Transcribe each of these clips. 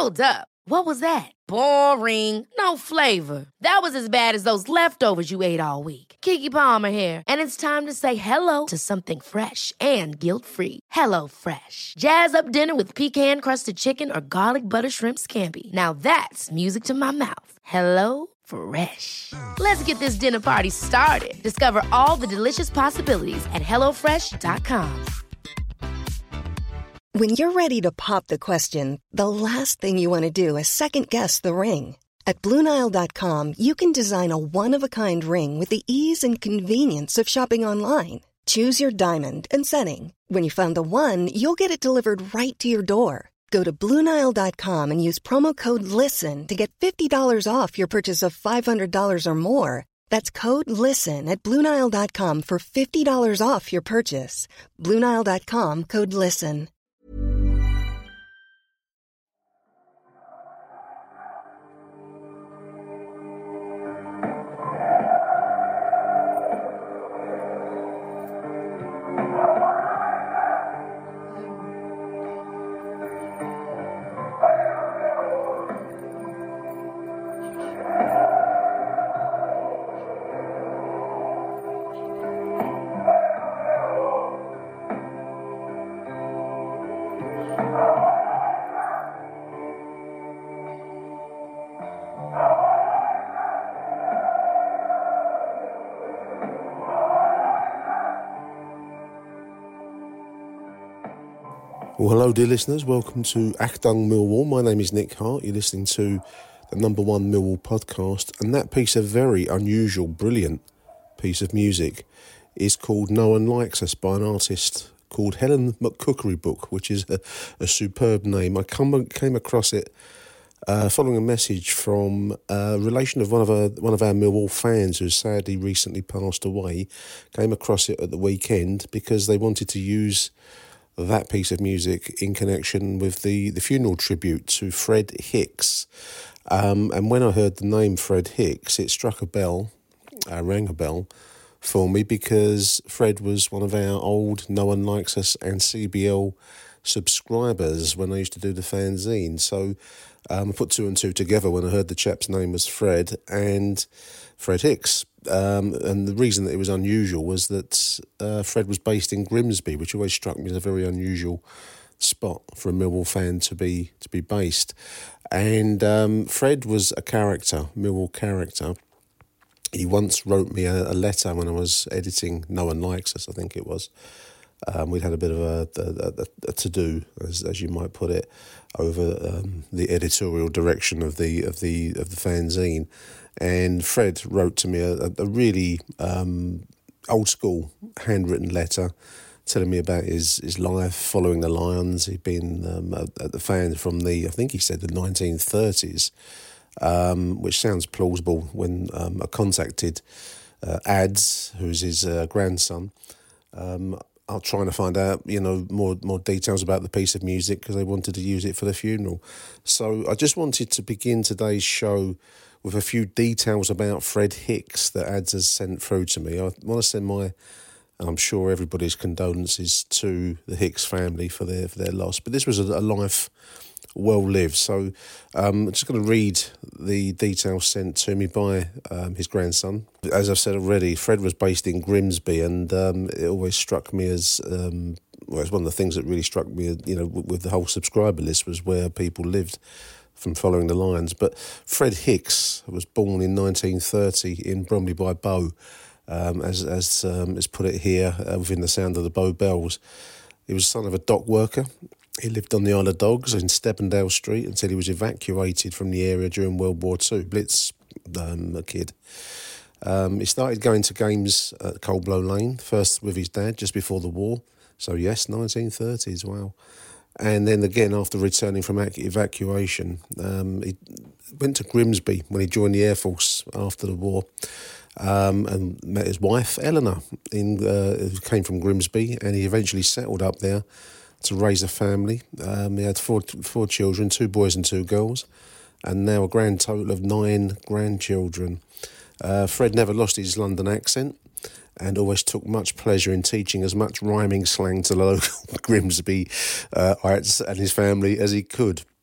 Hold up. What was that? Boring. No flavor. That was as bad as those leftovers you ate all week. Keke Palmer here, and it's time to say hello to something fresh and guilt-free. Hello Fresh. Jazz up dinner with pecan-crusted chicken or garlic butter shrimp scampi. Now that's music to my mouth. Hello Fresh. Let's get this dinner party started. Discover all the delicious possibilities at hellofresh.com. When you're ready to pop the question, the last thing you want to do is second-guess the ring. At BlueNile.com, you can design a one-of-a-kind ring with the ease and convenience of shopping online. Choose your diamond and setting. When you find the one, you'll get it delivered right to your door. Go to BlueNile.com and use promo code LISTEN to get $50 off your purchase of $500 or more. That's code LISTEN at BlueNile.com for $50 off your purchase. BlueNile.com, code LISTEN. Well, hello, dear listeners. Welcome to Achtung Millwall. My name is Nick Hart. You're listening to the number one Millwall podcast, and that piece of very unusual, brilliant piece of music is called No One Likes Us by an artist called Helen McCookerybook, which is a superb name. I came across it following a message from a relation of one of our Millwall fans who sadly recently passed away. Came across it at the weekend because they wanted to use that piece of music in connection with the funeral tribute to Fred Hicks. And when I heard the name Fred Hicks, it rang a bell for me, because Fred was one of our old No One Likes Us and CBL subscribers when I used to do the fanzine. So I put two and two together when I heard the chap's name was Fred and Fred Hicks. And the reason that it was unusual was that Fred was based in Grimsby, which always struck me as a very unusual spot for a Millwall fan to be based. And Fred was a character, Millwall character. He once wrote me a letter when I was editing No One Likes Us, I think it was. We'd had a bit of a to-do, as you might put it, over the editorial direction of the fanzine. And Fred wrote to me a really old-school handwritten letter telling me about his life following the Lions. He'd been at the fan from I think he said the 1930s, which sounds plausible when I contacted Ads, who's his grandson. I'm trying to find out, more details about the piece of music because they wanted to use it for the funeral. So I just wanted to begin today's show with a few details about Fred Hicks that Ads has sent through to me. I want to send and I'm sure everybody's condolences to the Hicks family for their loss. But this was a life well lived. So I'm just going to read the details sent to me by his grandson. As I've said already, Fred was based in Grimsby, and it always struck me as it's one of the things that really struck me, with the whole subscriber list, was where people lived from following the Lions. But Fred Hicks was born in 1930 in Bromley by Bow, as put it here, within the sound of the Bow Bells. He was the son of a dock worker. He lived on the Isle of Dogs in Stebbindale Street until he was evacuated from the area during World War II. Blitz, a kid. He started going to games at Coldblow Lane, first with his dad just before the war. So yes, 1930s, wow. And then again, after returning from evacuation, he went to Grimsby when he joined the Air Force after the war, and met his wife, Eleanor, who came from Grimsby, and he eventually settled up there to raise a family. He had four children, 2 boys and 2 girls, and now a grand total of 9 grandchildren. Fred never lost his London accent and always took much pleasure in teaching as much rhyming slang to the local Grimsby and his family as he could.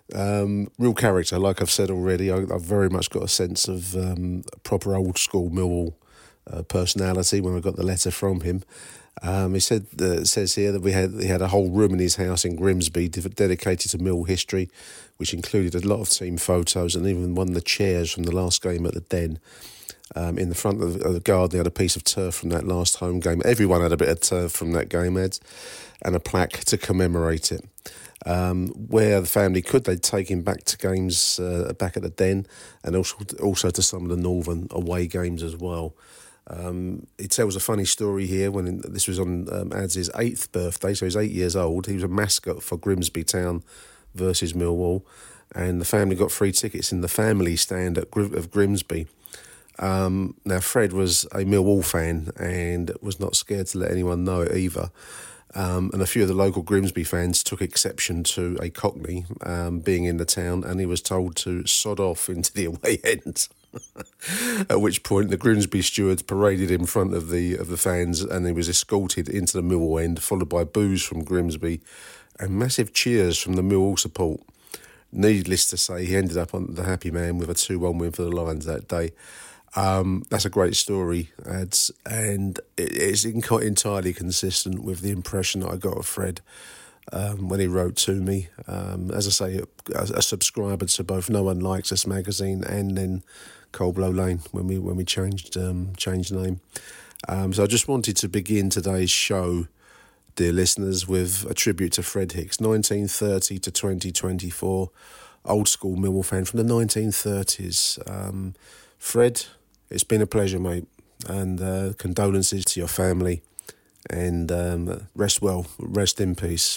Real character, like I've said already. I've very much got a sense of proper old school Millwall personality when I got the letter from him. He said, it says here that he had a whole room in his house in Grimsby dedicated to Mill history, which included a lot of team photos and even one of the chairs from the last game at the Den. In the front of the garden, they had a piece of turf from that last home game. Everyone had a bit of turf from that game, Ed, and a plaque to commemorate it. Where the family could, they'd take him back to games back at the Den, and also to some of the northern away games as well. He tells a funny story here when this was on Ads' 8th birthday, so he's 8 years old. He was a mascot for Grimsby Town versus Millwall, and the family got free tickets in the family stand of Grimsby. Now, Fred was a Millwall fan and was not scared to let anyone know it either. And a few of the local Grimsby fans took exception to a Cockney being in the town, and he was told to sod off into the away end. At which point the Grimsby stewards paraded in front of the fans, and he was escorted into the Millwall end, followed by boos from Grimsby and massive cheers from the Millwall support. Needless to say, he ended up on the happy man with a 2-1 win for the Lions that day. That's a great story, Ads, and it's entirely consistent with the impression that I got of Fred when he wrote to me. As I say, a subscriber to both No One Likes Us magazine and then Cold Blow Lane when we changed name. So I just wanted to begin today's show, dear listeners, with a tribute to Fred Hicks, 1930 to 2024, old school Millwall fan from the 1930s. Fred, it's been a pleasure, mate, and condolences to your family, and rest well, rest in peace.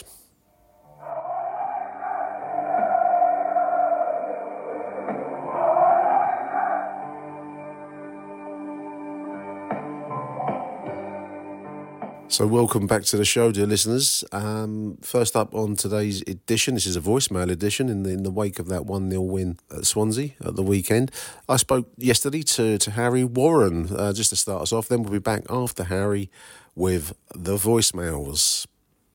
So welcome back to the show, dear listeners. First up on today's edition, this is a voicemail edition in the wake of that 1-0 win at Swansea at the weekend. I spoke yesterday to Harry Warren, just to start us off. Then we'll be back after Harry with the voicemails.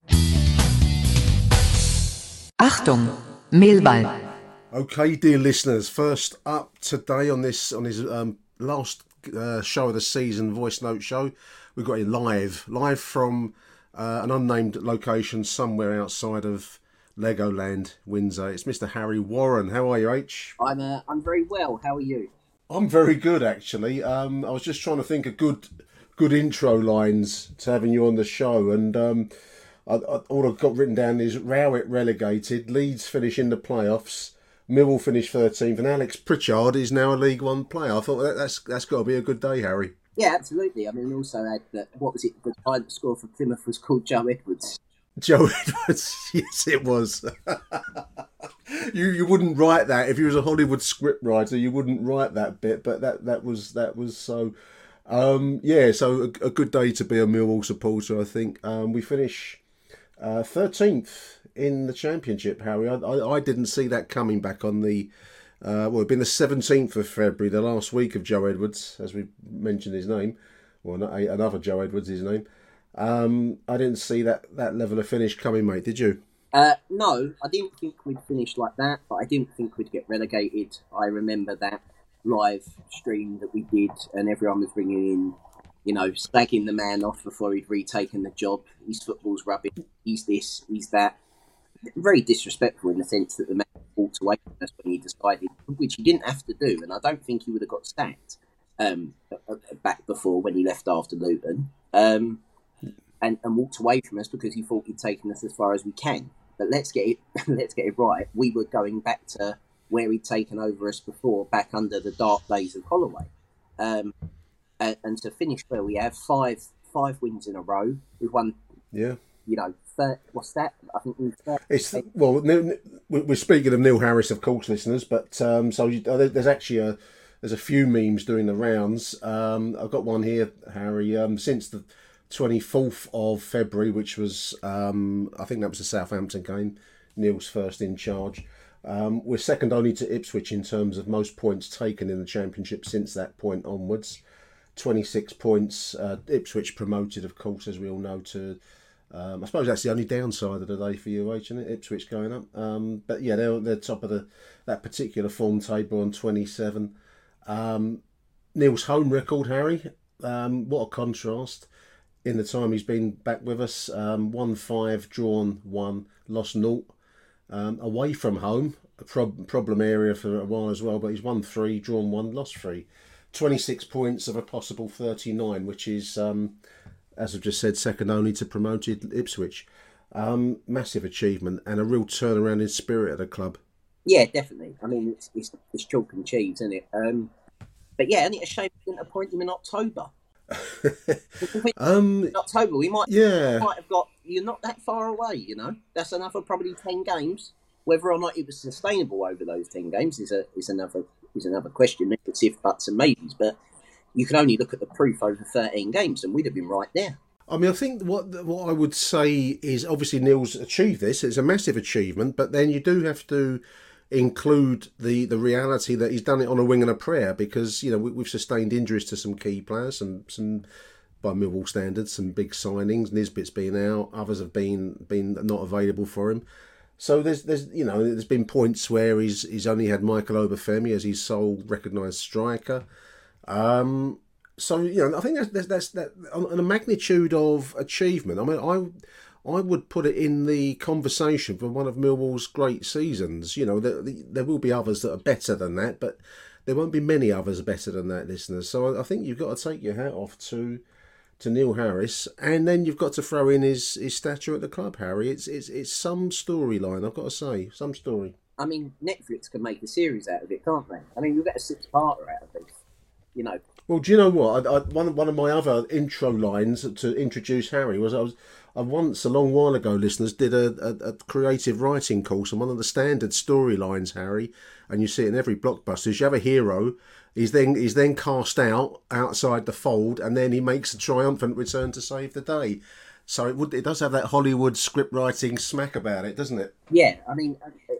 Achtung, Mailball. Okay, dear listeners, first up today on his last show of the season, voice note show, we've got it live from an unnamed location somewhere outside of Legoland, Windsor. It's Mr. Harry Warren. How are you, H? I'm very well. How are you? I'm very good, actually. I was just trying to think of good intro lines to having you on the show, and all I've got written down is Rowett relegated, Leeds finish in the playoffs, Millwall finish 13th, and Alex Pritchard is now a League One player. I thought that's got to be a good day, Harry. Yeah, absolutely. I mean, we also had that. What was it? The guy that scored for Plymouth was called Joe Edwards. Joe Edwards, yes, it was. You wouldn't write that if you was a Hollywood script writer. You wouldn't write that bit, but that was so. So a good day to be a Millwall supporter. I think we finish 13th in the Championship, Harry. I didn't see that coming back on the. It'd been the 17th of February, the last week of Joe Edwards, as we mentioned his name. Well, not another Joe Edwards, his name. I didn't see that level of finish coming, mate. Did you? No, I didn't think we'd finish like that, but I didn't think we'd get relegated. I remember that live stream that we did, and everyone was bringing in, slagging the man off before he'd retaken the job. His football's rubbish. He's this, he's that. Very disrespectful in the sense that the man walked away from us when he decided, which he didn't have to do, and I don't think he would have got sacked back before when he left after Luton, and walked away from us because he thought he'd taken us as far as we can. But let's get it right. We were going back to where he'd taken over us before, back under the dark days of Holloway, and to finish where we have five wins in a row. We've won. Yeah. What's that? I think we're speaking of Neil Harris, of course, listeners. But there's actually there's a few memes doing the rounds. I've got one here, Harry. Since the 24th of February, which was I think that was the Southampton game, Neil's first in charge. We're second only to Ipswich in terms of most points taken in the Championship since that point onwards. 26 points. Ipswich promoted, of course, as we all know, to I suppose that's the only downside of the day for UH, isn't it? Ipswich going up. But yeah, they're top of that particular form table on 27. Neil's home record, Harry. What a contrast in the time he's been back with us. 1-5, drawn 1, lost 0. Away from home, a problem area for a while as well, but he's won 3, drawn 1, lost 3. 26 points of a possible 39, which is, as I've just said, second only to promoted Ipswich. Massive achievement and a real turnaround in spirit at the club. Yeah, definitely. I mean, it's chalk and cheese, isn't it? But yeah, isn't it a shame we didn't appoint him in October? In October, we might have got. You're not that far away, you know. That's another probably 10 games. Whether or not it was sustainable over those 10 games is another question. It's if buts and maybes, but you can only look at the proof over 13 games, and we'd have been right there. I mean, I think what I would say is obviously Neil's achieved this. It's a massive achievement, but then you do have to include the reality that he's done it on a wing and a prayer, because, you know, we've sustained injuries to some key players, and some, by Millwall standards, some big signings. Nisbet's been out, others have been not available for him. So there's been points where he's only had Michael Obafemi as his sole recognised striker. So, you know, I think that's that on a magnitude of achievement. I mean, I would put it in the conversation for one of Millwall's great seasons. You know, there will be others that are better than that, but there won't be many others better than that, listeners. So I think you've got to take your hat off to Neil Harris, and then you've got to throw in his stature at the club, Harry. It's some storyline, I've got to say, some story. I mean, Netflix can make a series out of it, can't they? I mean, you'll get a 6-parter out of this, you know. Well, do you know what? One of my other intro lines to introduce Harry was I once, a long while ago, listeners, did a creative writing course, and one of the standard storylines, Harry, and you see it in every blockbuster, is you have a hero, he's then cast outside the fold, and then he makes a triumphant return to save the day. So it does have that Hollywood script writing smack about it, doesn't it? Yeah, I mean,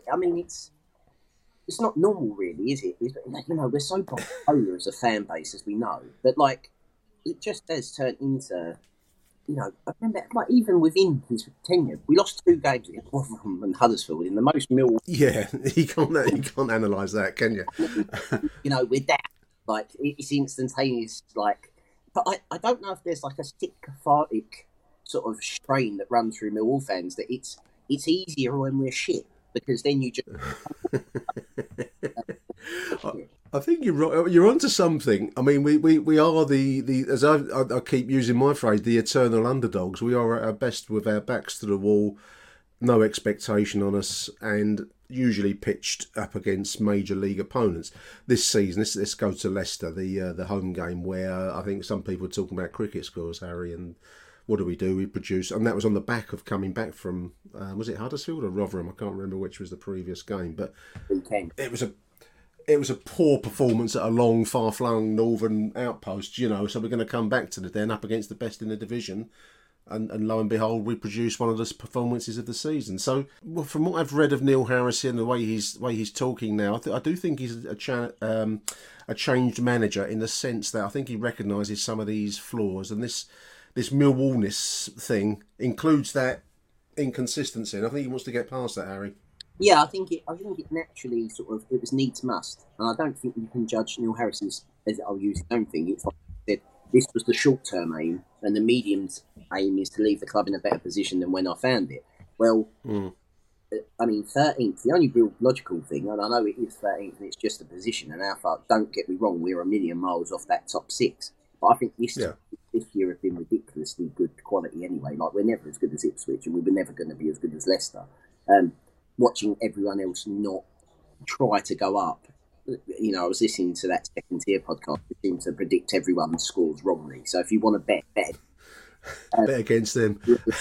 it's not normal, really, is it? You know, we're so bipolar as a fan base, as we know, but like, it just has turned into, you know, I remember, like, even within his tenure, we lost 2 games against Rotherham and Huddersfield in the most Millwall. Yeah, you can't analyse that, can you? You know, we're down. Like, it's instantaneous. Like, but I don't know if there's like a sick, cathartic sort of strain that runs through Millwall fans that it's easier when we're shit, because then you just. I think you're onto something. I mean, we are the as I keep using my phrase, the eternal underdogs. We are at our best with our backs to the wall, no expectation on us, and usually pitched up against major league opponents. This season, let's go to Leicester, the home game, where I think some people are talking about cricket scores, Harry, and what do? We produce, and that was on the back of coming back from was it Huddersfield or Rotherham? I can't remember which was the previous game, but it was a poor performance at a long, far-flung northern outpost, you know, so we're going to come back to the Den up against the best in the division, and lo and behold, we produce one of the performances of the season. So, well, from what I've read of Neil Harris and the way he's talking now, I do think he's a changed manager, in the sense that I think he recognises some of these flaws, and this Millwallness thing includes that inconsistency, and I think he wants to get past that, Harry. Yeah, I think it naturally sort of, it was needs must, and I don't think you can judge Neil Harris's, as I'll use his own thing. It's like I said, this was the short term aim, and the medium aim is to leave the club in a better position than when I found it. Well, I mean, 13th, the only real logical thing, and I know it is 13th, and it's just a position, and how far, don't get me wrong, we're a million miles off that top 6, but I think this year has been ridiculously good quality anyway. Like, we're never as good as Ipswich, and we were never going to be as good as Leicester. Watching everyone else not try to go up, you know, I was listening to that second tier podcast, which seemed to predict everyone's scores wrongly. So if you want to bet bet against them.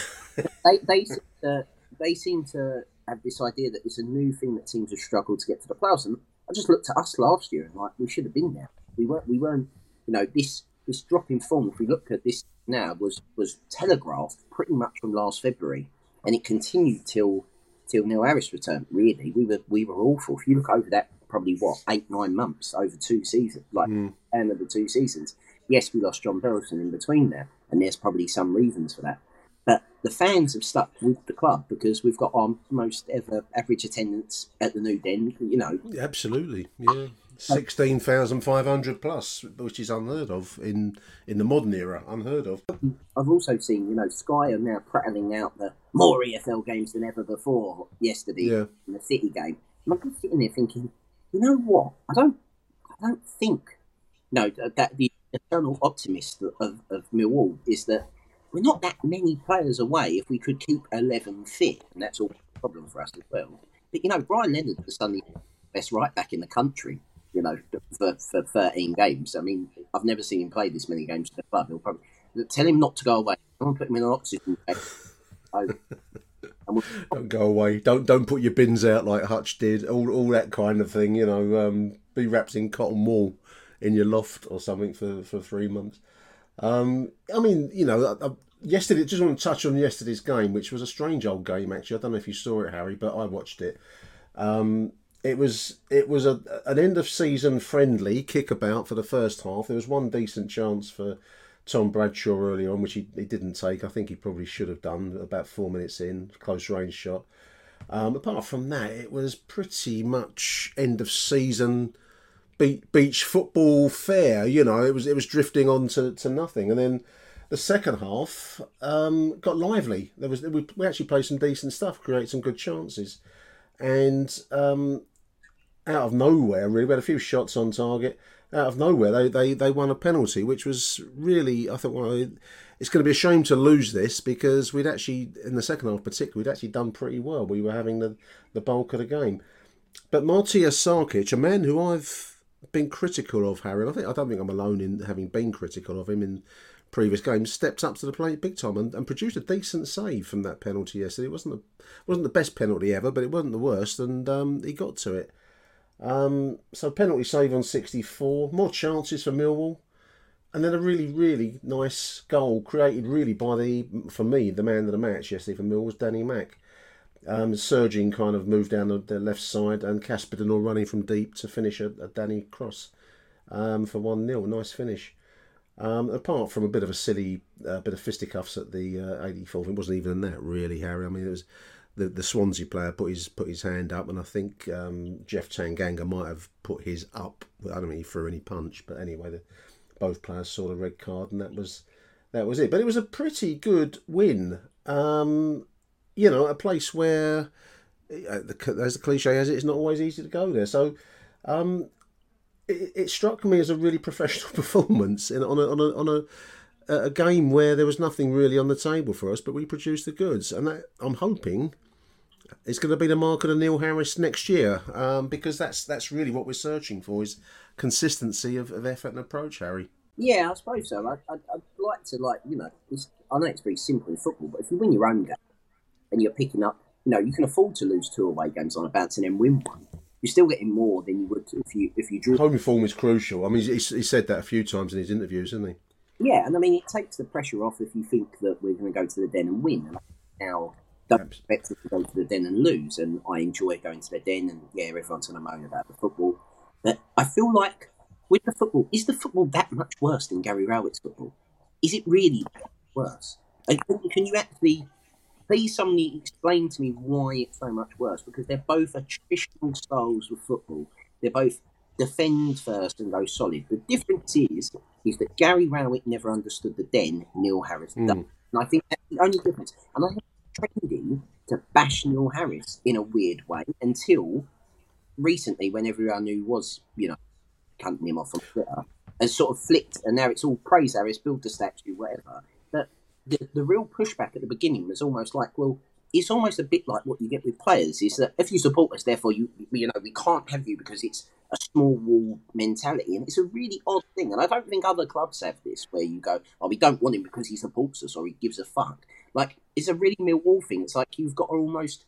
they seem to have this idea that it's a new thing that seems to struggle to get to the playoffs. And I just looked at us last year and like, we should have been there. We weren't. You know, this drop in form, if we look at this now, was telegraphed pretty much from last February, and it continued till Neil Harris returned. Really, we were awful. If you look over that, probably 8-9 months over 2 seasons, and of the 2 seasons. Yes, we lost John Berylson in between there, and there's probably some reasons for that. But the fans have stuck with the club because we've got our most ever average attendance at the New Den. Absolutely, yeah. 16,500 plus, which is unheard of in the modern era. Unheard of. I've also seen, Sky are now prattling out the more EFL games than ever before yesterday in the City game. And I'm just sitting there thinking, you know what? I don't think that the eternal optimist of Millwall is that we're not that many players away if we could keep 11 fit, and that's all a problem for us as well. But Brian Leonard is suddenly the best right back in the country. For 13 games. I mean, I've never seen him play this many games for the club. He'll probably tell him not to go away. I want to put him in an oxygen tank. Don't go away. Don't put your bins out like Hutch did. All that kind of thing. Be wrapped in cotton wool in your loft or something for 3 months. Yesterday, just want to touch on yesterday's game, which was a strange old game actually. I don't know if you saw it, Harry, but I watched it. It was an end of season friendly kickabout for the first half. There was one decent chance for Tom Bradshaw early on, which he didn't take. I think he probably should have done about 4 minutes in, close range shot. Apart from that, it was pretty much end of season beach football fare. It was drifting on to nothing, and then the second half got lively. We actually played some decent stuff, created some good chances, and out of nowhere, really, we had a few shots on target. Out of nowhere, they won a penalty, which was really, I thought, well, it's going to be a shame to lose this because we'd actually, in the second half particularly, we'd actually done pretty well. We were having the bulk of the game. But Matija Sarkic, a man who I've been critical of, Harry, and I don't think I'm alone in having been critical of him in previous games, stepped up to the plate big time and produced a decent save from that penalty yesterday. It wasn't the best penalty ever, but it wasn't the worst, and he got to it. So penalty save on 64, more chances for Millwall, and then a really, really nice goal created really by for me, the man of the match yesterday for Millwall was Danny Mack. Surging kind of moved down the left side and Casperdinall running from deep to finish a Danny cross for 1-0. Nice finish. Apart from a bit of a silly bit of fisticuffs at the 84th, it wasn't even that really, Harry. I mean, it was the Swansea player put his hand up, and I think Jeff Tanganga might have put his up. I don't know if he threw any punch, but anyway, both players saw the red card, and that was it. But it was a pretty good win. A place where, as the cliche has it, it's not always easy to go there. So it struck me as a really professional performance on a game where there was nothing really on the table for us, but we produced the goods. And that, I'm hoping, is going to be the mark of the Neil Harris next year, because that's really what we're searching for, is consistency of effort and approach, Harry. Yeah, I suppose so. I'd like to, I know it's very simple in football, but if you win your own game and you're picking up, you can afford to lose 2 away games on a bounce and then win one. You're still getting more than you would if you drew. Home form is crucial. I mean, he said that a few times in his interviews, hasn't he? Yeah, and I mean, it takes the pressure off if you think that we're going to go to the Den and win. And now, don't expect us to go to the Den and lose. And I enjoy going to the Den, and yeah, everyone's going to moan about the football. But I feel like with the football, is the football that much worse than Gary Rowett's football? Is it really that much worse? And can you actually, please somebody explain to me why it's so much worse? Because they're both attritional styles of football. They're both defend first and go solid. The difference is that Gary Rowett never understood the Den, Neil Harris does. And I think that's the only difference. And I think it's trendy to bash Neil Harris in a weird way until recently, when everyone who was, cutting him off on Twitter, has sort of flipped, and now it's all praise Harris, build the statue, whatever. But the real pushback at the beginning was almost like, well, it's almost a bit like what you get with players, is that if you support us, therefore we can't have you because it's a small wall mentality, and it's a really odd thing. And I don't think other clubs have this, where you go, oh, we don't want him because he supports us or he gives a fuck. Like, it's a really Millwall thing. It's like you've got to almost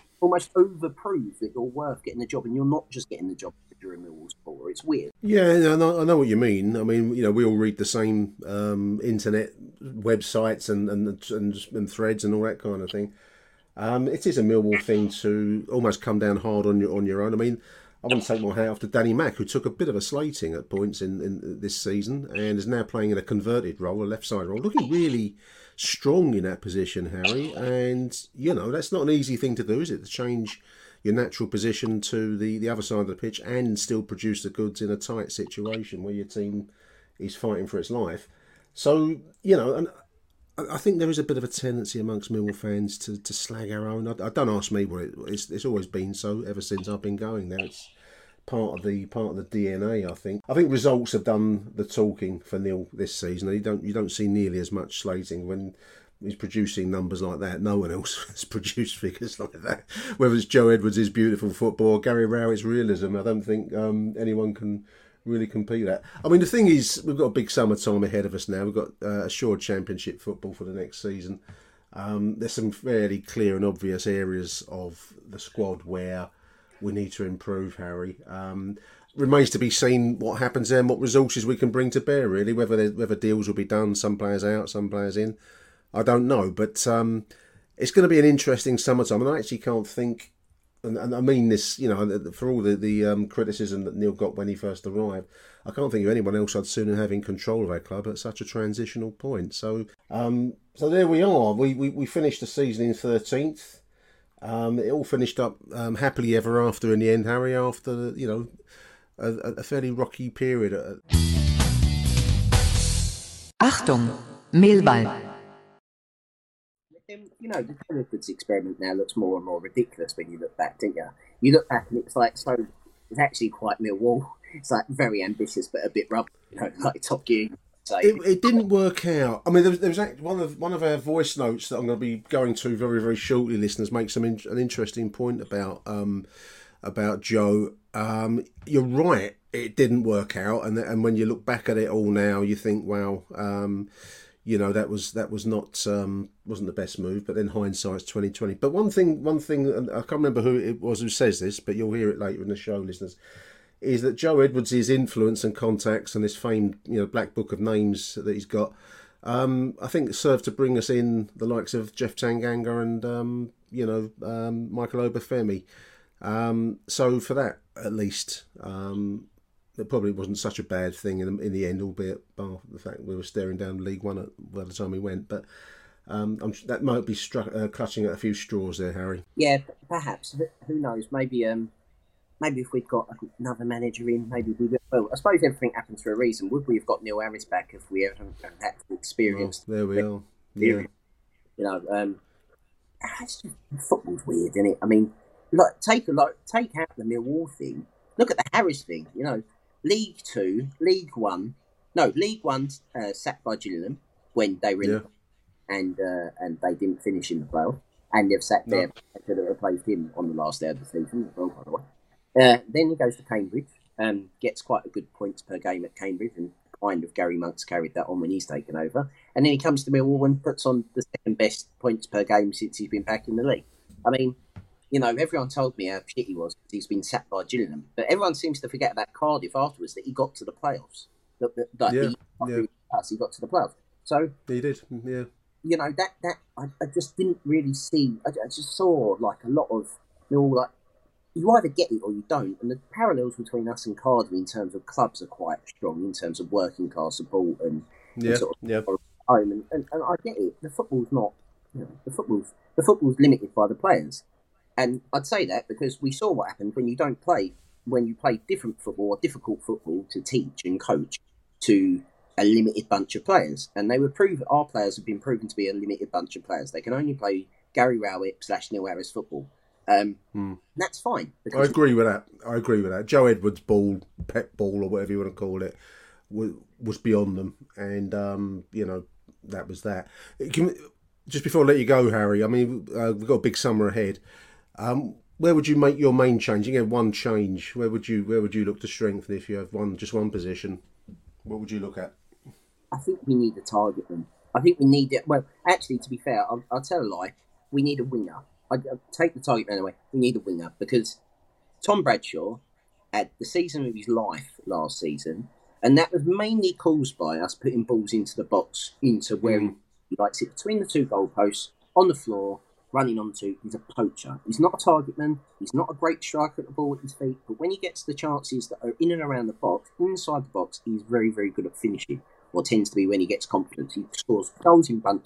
overprove that you're worth getting the job, and you're not just getting the job because you're a Millwall supporter. It's weird. Yeah, I know what you mean. I mean, we all read the same internet websites and threads and all that kind of thing. It is a Millwall thing to almost come down hard on your own. I mean, I want to take my hat off to Danny Mack, who took a bit of a slating at points in this season and is now playing in a converted role, a left side role, looking really strong in that position, Harry. And, you know, that's not an easy thing to do, is it? To change your natural position to the other side of the pitch and still produce the goods in a tight situation where your team is fighting for its life. So, you know, and I think there is a bit of a tendency amongst Millwall fans to slag our own. I don't ask me what it's always been so ever since I've been going there. It's part of the DNA. I think results have done the talking for Neil this season. You don't see nearly as much slating when he's producing numbers like that. No one else has produced figures like that. Whether it's Joe Edwards' beautiful football, or Gary Rowett's realism, I don't think anyone can really compete that. I mean, the thing is, we've got a big summertime ahead of us now. We've got assured championship football for the next season. There's some fairly clear and obvious areas of the squad where we need to improve, Harry. Remains to be seen what happens there and what resources we can bring to bear, really. Whether deals will be done, some players out, some players in, I don't know. But it's going to be an interesting summertime. And I actually can't think, and I mean this, you know, for all the criticism that Neil got when he first arrived, I can't think of anyone else I'd sooner have in control of our club at such a transitional point. So there we are. We finished the season in 13th. It all finished up happily ever after in the end, Harry, after, you know, a fairly rocky period. Achtung, Mehlball. You know, the John Edwards experiment now looks more and more ridiculous when you look back, don't you? You look back and it's like, so it's actually quite Millwall. It's like very ambitious but a bit rubbish, you know, like Top Gear. So it didn't work out. I mean, there was actually one of our voice notes that I'm going to be going to very, very shortly. Listeners, makes an interesting point about Joe. You're right, it didn't work out, and when you look back at it all now, you think, wow, you know, that was not wasn't the best move. But then hindsight's 2020. But one thing, and I can't remember who it was who says this, but you'll hear it later in the show, listeners, is that Joe Edwards' influence and contacts and this famed, you know, black book of names that he's got, I think served to bring us in the likes of Jeff Tanganga and you know, Michael Obafemi. So for that, at least, it probably wasn't such a bad thing in the end, albeit bar the fact we were staring down League One by the time we went. But that might be clutching at a few straws there, Harry. Yeah, perhaps. Who knows? Maybe if we'd got another manager in, maybe we would. Well, I suppose everything happens for a reason. Would we have got Neil Harris back if we hadn't had to experience? Well, there we are. Yeah. You know, it's just, football's weird, isn't it? I mean, take out the Millwall thing. Look at the Harris thing. You know, League One, sacked by Gillingham when they were in, and they didn't finish in the playoff, and they've sacked there could have replaced him on the last day of the season as well, by the way. Then he goes to Cambridge, gets quite a good points per game at Cambridge, and kind of Gary Monk's carried that on when he's taken over. And then he comes to Millwall and puts on the second best points per game since he's been back in the league. I mean, you know, everyone told me how shit he was because he's been sacked by Gillingham, but everyone seems to forget about Cardiff afterwards, that he got to the playoffs. He got to the playoffs. So he did, yeah. You know, that I just didn't really see. I just saw like a lot of, you know, like, you either get it or you don't, and the parallels between us and Cardiff in terms of clubs are quite strong in terms of working class support and sort of home. And I get it. The football's not, you know, the football's limited by the players, and I'd say that because we saw what happened when you play different football or difficult football to teach and coach to a limited bunch of players, and our players have been proven to be a limited bunch of players. They can only play Gary Rowett / Neil Harris football. That's fine. I agree with that. Joe Edwards' ball, pep ball, or whatever you want to call it, was beyond them, and you know, that was that. Just before I let you go, Harry, I mean, we've got a big summer ahead. Where would you make your main change? You get one change. Where would you look to strengthen if you have just one position? What would you look at? I think we need to target them. I think we need it. Well, actually, to be fair, I'll tell a lie. We need a winger. I'll take the target man away. We need a winger because Tom Bradshaw had the season of his life last season, and that was mainly caused by us putting balls into the box, into where he likes it, between the two goalposts, on the floor, running onto. He's a poacher. He's not a target man. He's not a great striker at the ball at his feet, but when he gets the chances that are in and around the box, inside the box, he's very, very good at finishing, or tends to be when he gets confidence. He scores goals in bunches.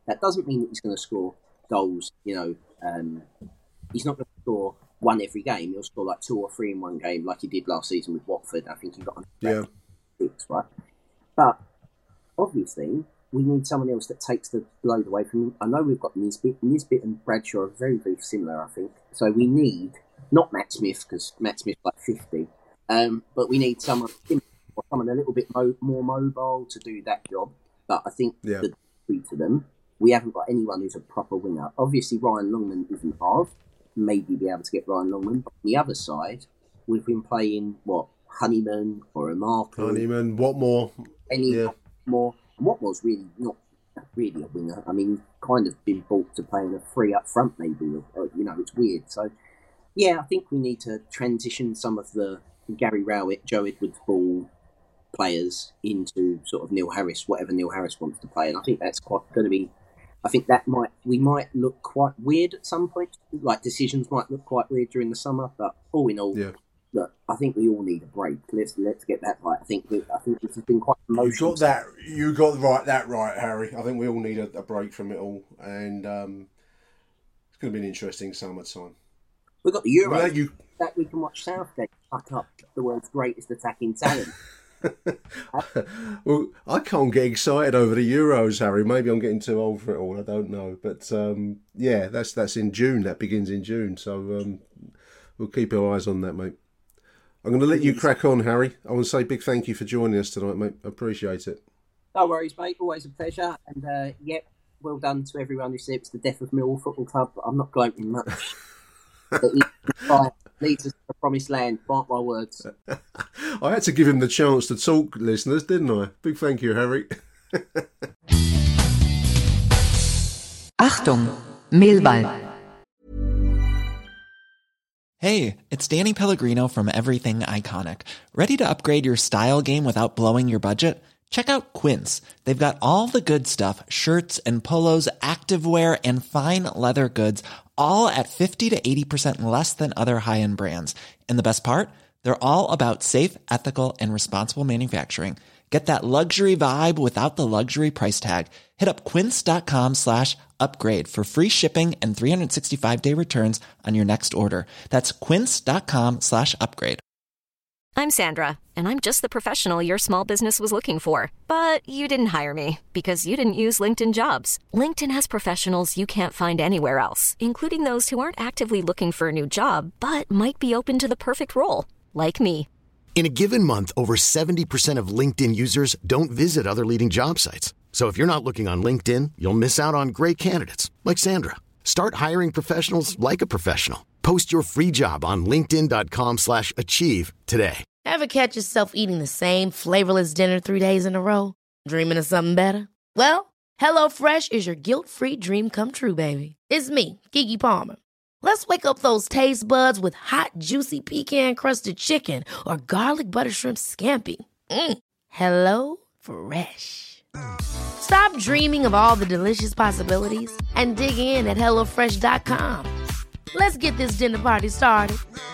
That doesn't mean that he's going to score goals. You know, he's not going to score one every game. He'll score like 2 or 3 in one game, like he did last season with Watford. I think he got on 6, right? But obviously, we need someone else that takes the load away from him. I know we've got Nisbet. Nisbet and Bradshaw are very, very similar, I think. So we need, not Matt Smith, because Matt Smith's like 50, but we need someone a little bit more mobile to do that job. But I think the three to them, we haven't got anyone who's a proper winger. Obviously, Ryan Longman isn't half. Maybe be able to get Ryan Longman. But on the other side, we've been playing, Honeyman or Marco. Honeyman, Watmore. More. And Watmore's really not really a winger. I mean, he's kind of been bought to playing a 3 up front, maybe. It's weird. So, yeah, I think we need to transition some of the Gary Rowett, Joe Edwards Ball players into sort of Neil Harris, whatever Neil Harris wants to play. And I think that's quite going to be. I think we might look quite weird at some point. Like decisions might look quite weird during the summer, but all in all, look, I think we all need a break. Let's get that right. I think this has been quite emotional. You got that right, Harry. I think we all need a break from it all, and it's going to be an interesting summertime. We've got the Euros that we can watch Southgate fuck up the world's greatest attacking talent. Well, I can't get excited over the Euros, Harry. Maybe I'm getting too old for it all. I don't know, but that's in June. That begins in June, so we'll keep our eyes on that, mate. I'm going to let you crack on, Harry. I want to say big thank you for joining us tonight, mate. I appreciate it. No worries, mate. Always a pleasure. And well done to everyone who said it's the death of Millwall Football Club. But I'm not gloating much. Leads us to the promised land. Mark my words. I had to give him the chance to talk, listeners, didn't I? Big thank you, Harry. Achtung, Mehlball. Hey, it's Danny Pellegrino from Everything Iconic. Ready to upgrade your style game without blowing your budget? Check out Quince. They've got all the good stuff, shirts and polos, activewear, and fine leather goods, all at 50 to 80% less than other high-end brands. And the best part? They're all about safe, ethical, and responsible manufacturing. Get that luxury vibe without the luxury price tag. Hit up quince.com/upgrade for free shipping and 365-day returns on your next order. That's quince.com/upgrade. I'm Sandra, and I'm just the professional your small business was looking for. But you didn't hire me because you didn't use LinkedIn Jobs. LinkedIn has professionals you can't find anywhere else, including those who aren't actively looking for a new job, but might be open to the perfect role, like me. In a given month, over 70% of LinkedIn users don't visit other leading job sites. So if you're not looking on LinkedIn, you'll miss out on great candidates like Sandra. Start hiring professionals like a professional. Post your free job on linkedin.com/achieve today. Ever catch yourself eating the same flavorless dinner 3 days in a row? Dreaming of something better? Well, HelloFresh is your guilt-free dream come true, baby. It's me, Keke Palmer. Let's wake up those taste buds with hot, juicy pecan-crusted chicken or garlic butter shrimp scampi. Hello Fresh. Stop dreaming of all the delicious possibilities and dig in at HelloFresh.com. Let's get this dinner party started.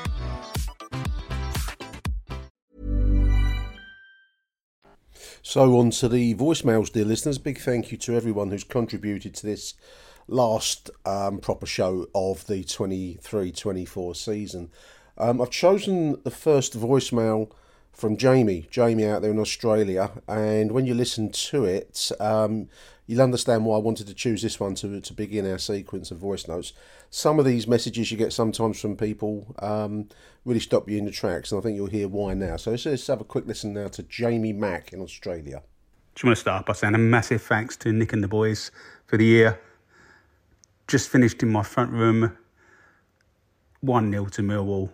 So on to the voicemails, dear listeners. Big thank you to everyone who's contributed to this last proper show of the 23-24 season. I've chosen the first voicemail from Jamie out there in Australia, and when you listen to it, you'll understand why I wanted to choose this one to begin our sequence of voice notes. Some of these messages you get sometimes from people really stop you in the tracks, and I think you'll hear why now. So let's have a quick listen now to Jamie Mack in Australia. Just want to start by saying a massive thanks to Nick and the boys for the year. Just finished in my front room, 1-0 to Millwall.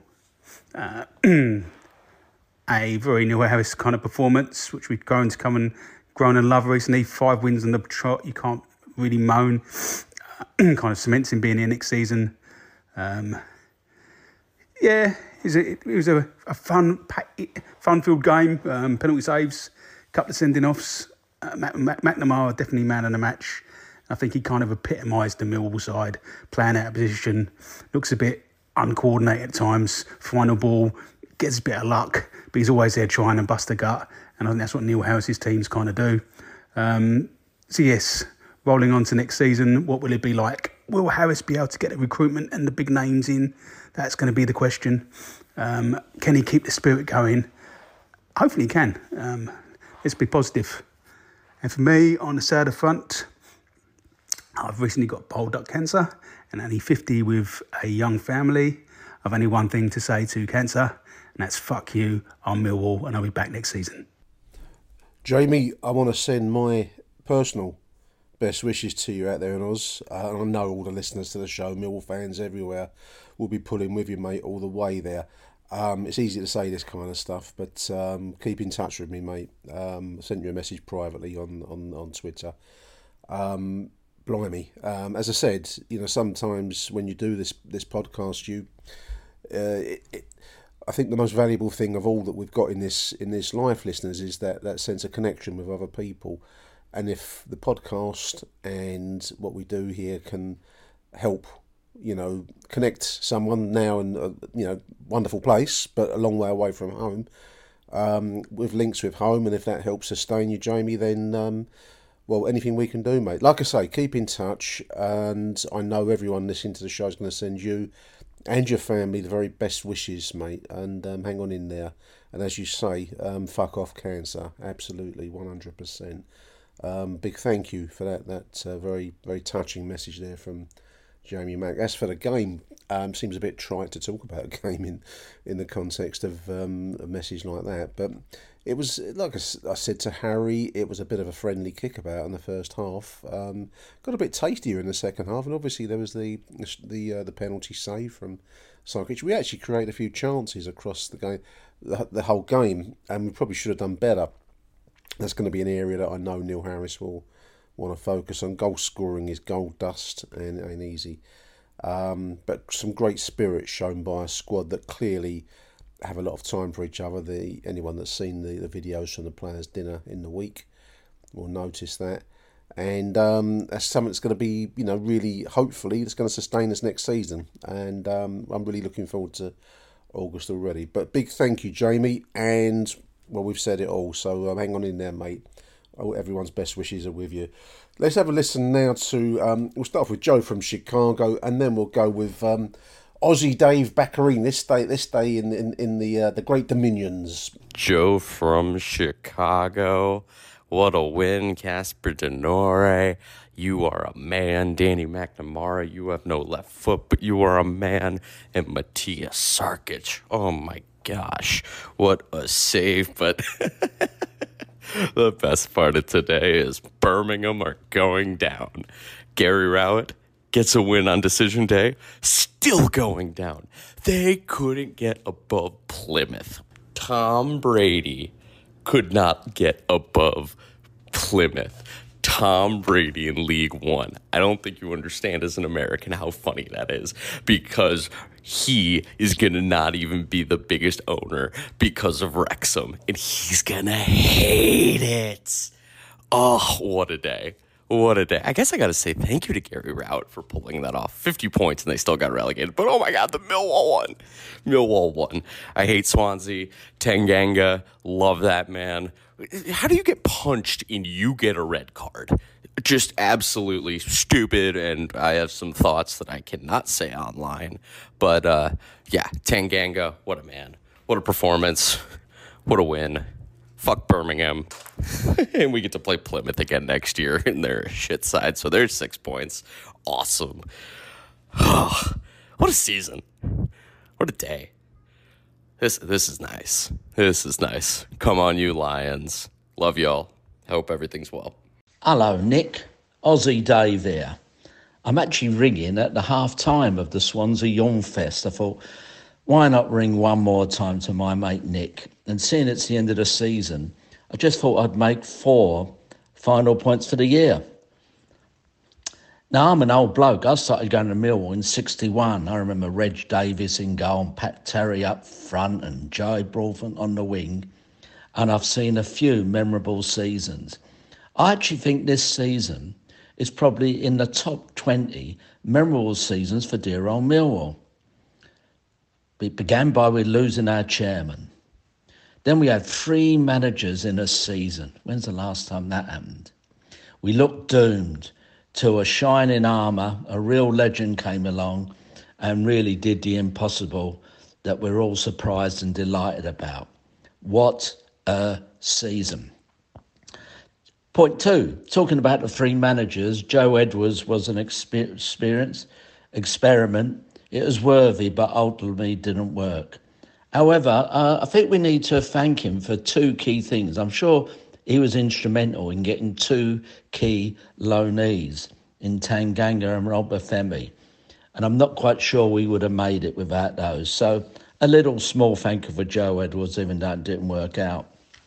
A very Neil Harris kind of performance, which we've grown and love recently. 5 wins on the trot, you can't really moan. Kind of cements him being here next season. It was a fun-filled game. Penalty saves, couple of sending-offs. McNamara definitely man of the match. I think he kind of epitomised the Millwall side, playing out of position. Looks a bit uncoordinated at times. Final ball, gets a bit of luck, but he's always there trying to bust a gut. And I think that's what Neil Harris's teams kind of do. So yes, rolling on to next season, what will it be like? Will Harris be able to get the recruitment and the big names in? That's going to be the question. Can he keep the spirit going? Hopefully he can. Let's be positive. And for me, on the south of the front, I've recently got bile duct cancer and only 50 with a young family. I've only one thing to say to cancer, and that's fuck you, I'm Millwall, and I'll be back next season. Jamie, I want to send my personal best wishes to you out there in Oz. And I know all the listeners to the show, Millwall fans everywhere, will be pulling with you, mate, all the way there. It's easy to say this kind of stuff, but keep in touch with me, mate. I sent you a message privately on Twitter. Blimey. As I said, sometimes when you do this podcast, I think the most valuable thing of all that we've got in this life, listeners, is that sense of connection with other people. And if the podcast and what we do here can help, connect someone now in wonderful place, but a long way away from home, with links with home, and if that helps sustain you, Jamie, then anything we can do, mate. Like I say, keep in touch, and I know everyone listening to the show is going to send you and your family the very best wishes, mate, and hang on in there. And as you say, fuck off cancer, absolutely, 100%. Big thank you for that very, very touching message there from Jamie Mack. As for the game, seems a bit trite to talk about a game in the context of a message like that, but it was, like I said to Harry, it was a bit of a friendly kickabout in the first half. Got a bit tastier in the second half, and obviously there was the penalty save from Sarkic. We actually created a few chances across the game, the whole game, and we probably should have done better. That's going to be an area that I know Neil Harris will want to focus on. Goal scoring is gold dust and ain't easy. But some great spirit shown by a squad that clearly have a lot of time for each other. Anyone that's seen the videos from the players' dinner in the week will notice that. And that's something that's going to be, really, hopefully, it's going to sustain us next season. And I'm really looking forward to August already. But big thank you, Jamie. And, we've said it all. So hang on in there, mate. Everyone's best wishes are with you. Let's have a listen now to, we'll start off with Joe from Chicago, and then we'll go with Aussie Dave Baccarine, this day in the Great Dominions. Joe from Chicago. What a win, Casper Denore. You are a man. Danny McNamara, you have no left foot, but you are a man. And Matthias Sarkic, oh my gosh, what a save. But the best part of today is Birmingham are going down. Gary Rowett gets a win on decision day, still going down. They couldn't get above Plymouth. Tom Brady could not get above Plymouth. Tom Brady in League One. I don't think you understand as an American how funny that is, because he is going to not even be the biggest owner because of Wrexham, and he's going to hate it. Oh, what a day. What a day. I guess I got to say thank you to Gary Rowett for pulling that off. 50 points and they still got relegated. But oh my God, the Millwall won. Millwall won. I hate Swansea. Tanganga. Love that man. How do you get punched and you get a red card? Just absolutely stupid, and I have some thoughts that I cannot say online. But yeah, Tanganga, what a man. What a performance. What a win. Fuck Birmingham. And we get to play Plymouth again next year in their shit side. So there's 6 points. Awesome. What a season. What a day. This is nice. This is nice. Come on, you Lions. Love y'all. Hope everything's well. Hello, Nick. Aussie Dave here. I'm actually ringing at the half-time of the Swansea Yawn Fest. I thought, why not ring one more time to my mate Nick? And seeing it's the end of the season, I just thought I'd make 4 final points for the year. Now, I'm an old bloke. I started going to Millwall in 61. I remember Reg Davis in goal and Pat Terry up front and Joey Broadfoot on the wing. And I've seen a few memorable seasons. I actually think this season is probably in the top 20 memorable seasons for dear old Millwall. It began by we losing our chairman. Then we had 3 managers in a season. When's the last time that happened? We looked doomed. to a shining armour, a real legend came along and really did the impossible that we're all surprised and delighted about. What a season. Point 2, talking about the 3 managers, Joe Edwards was an experiment. It was worthy, but ultimately didn't work. However, I think we need to thank him for 2 key things. I'm sure he was instrumental in getting 2 key loanees in Tanganga and Obafemi. And I'm not quite sure we would have made it without those. So a little small thank you for Joe Edwards, even though it didn't work out.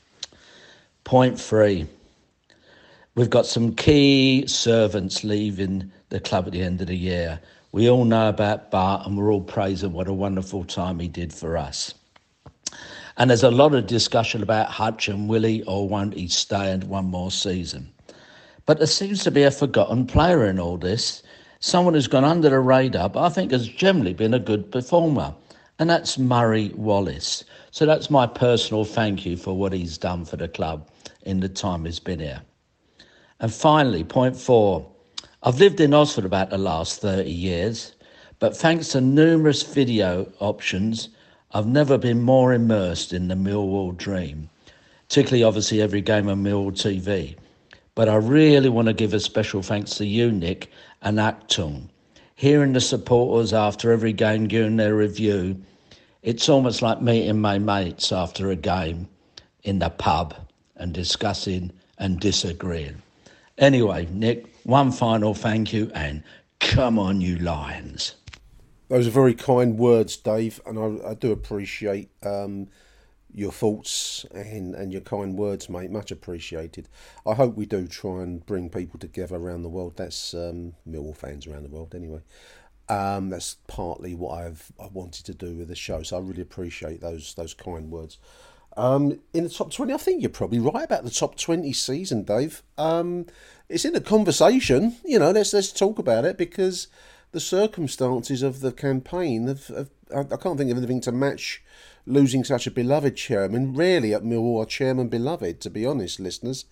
Point 3. We've got some key servants leaving the club at the end of the year. We all know about Bart and we're all praising what a wonderful time he did for us. And there's a lot of discussion about Hutch and will he or won't he stay and one more season. But there seems to be a forgotten player in all this. Someone who's gone under the radar, but I think has generally been a good performer. And that's Murray Wallace. So that's my personal thank you for what he's done for the club in the time he's been here. And finally, point 4. I've lived in Oz for about the last 30 years, but thanks to numerous video options, I've never been more immersed in the Millwall dream, particularly obviously every game on Millwall TV. But I really want to give a special thanks to you, Nick, and Achtung. Hearing the supporters after every game giving their review, it's almost like meeting my mates after a game in the pub and discussing and disagreeing. Anyway, Nick, one final thank you and come on, you Lions. Those are very kind words, Dave, and I do appreciate your thoughts and your kind words, mate. Much appreciated. I hope we do try and bring people together around the world. That's Millwall fans around the world, anyway. That's partly what I wanted to do with the show, so I really appreciate those kind words. In the top 20, I think you're probably right about the top 20 season, Dave. It's in the conversation, let's talk about it, because the circumstances of the campaign I can't think of anything to match losing such a beloved chairman. Rarely at Millwall are chairman beloved, to be honest, listeners.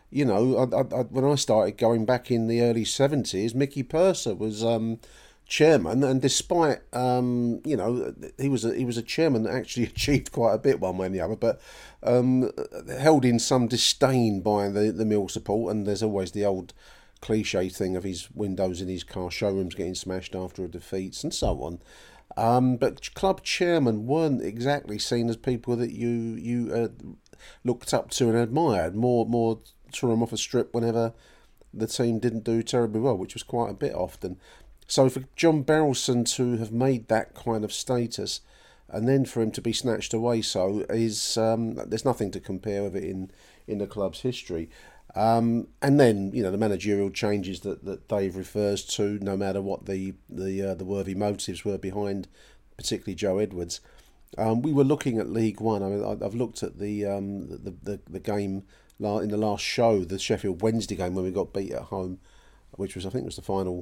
When I started going back in the early 70s, Mickey Purser was chairman, and despite he was a chairman that actually achieved quite a bit one way and the other, but held in some disdain by the Mill support. And there's always the old cliche thing of his windows in his car showrooms getting smashed after a defeat and so on. But club chairmen weren't exactly seen as people that you looked up to and admired. More tore them off a strip whenever the team didn't do terribly well, which was quite a bit often. So for John Berylson to have made that kind of status, and then for him to be snatched away, is there's nothing to compare with it in the club's history. And then the managerial changes that Dave refers to, no matter what the worthy motives were behind, particularly Joe Edwards. We were looking at League One. I mean, I've looked at the game in the last show, the Sheffield Wednesday game when we got beat at home, which was, I think, was the final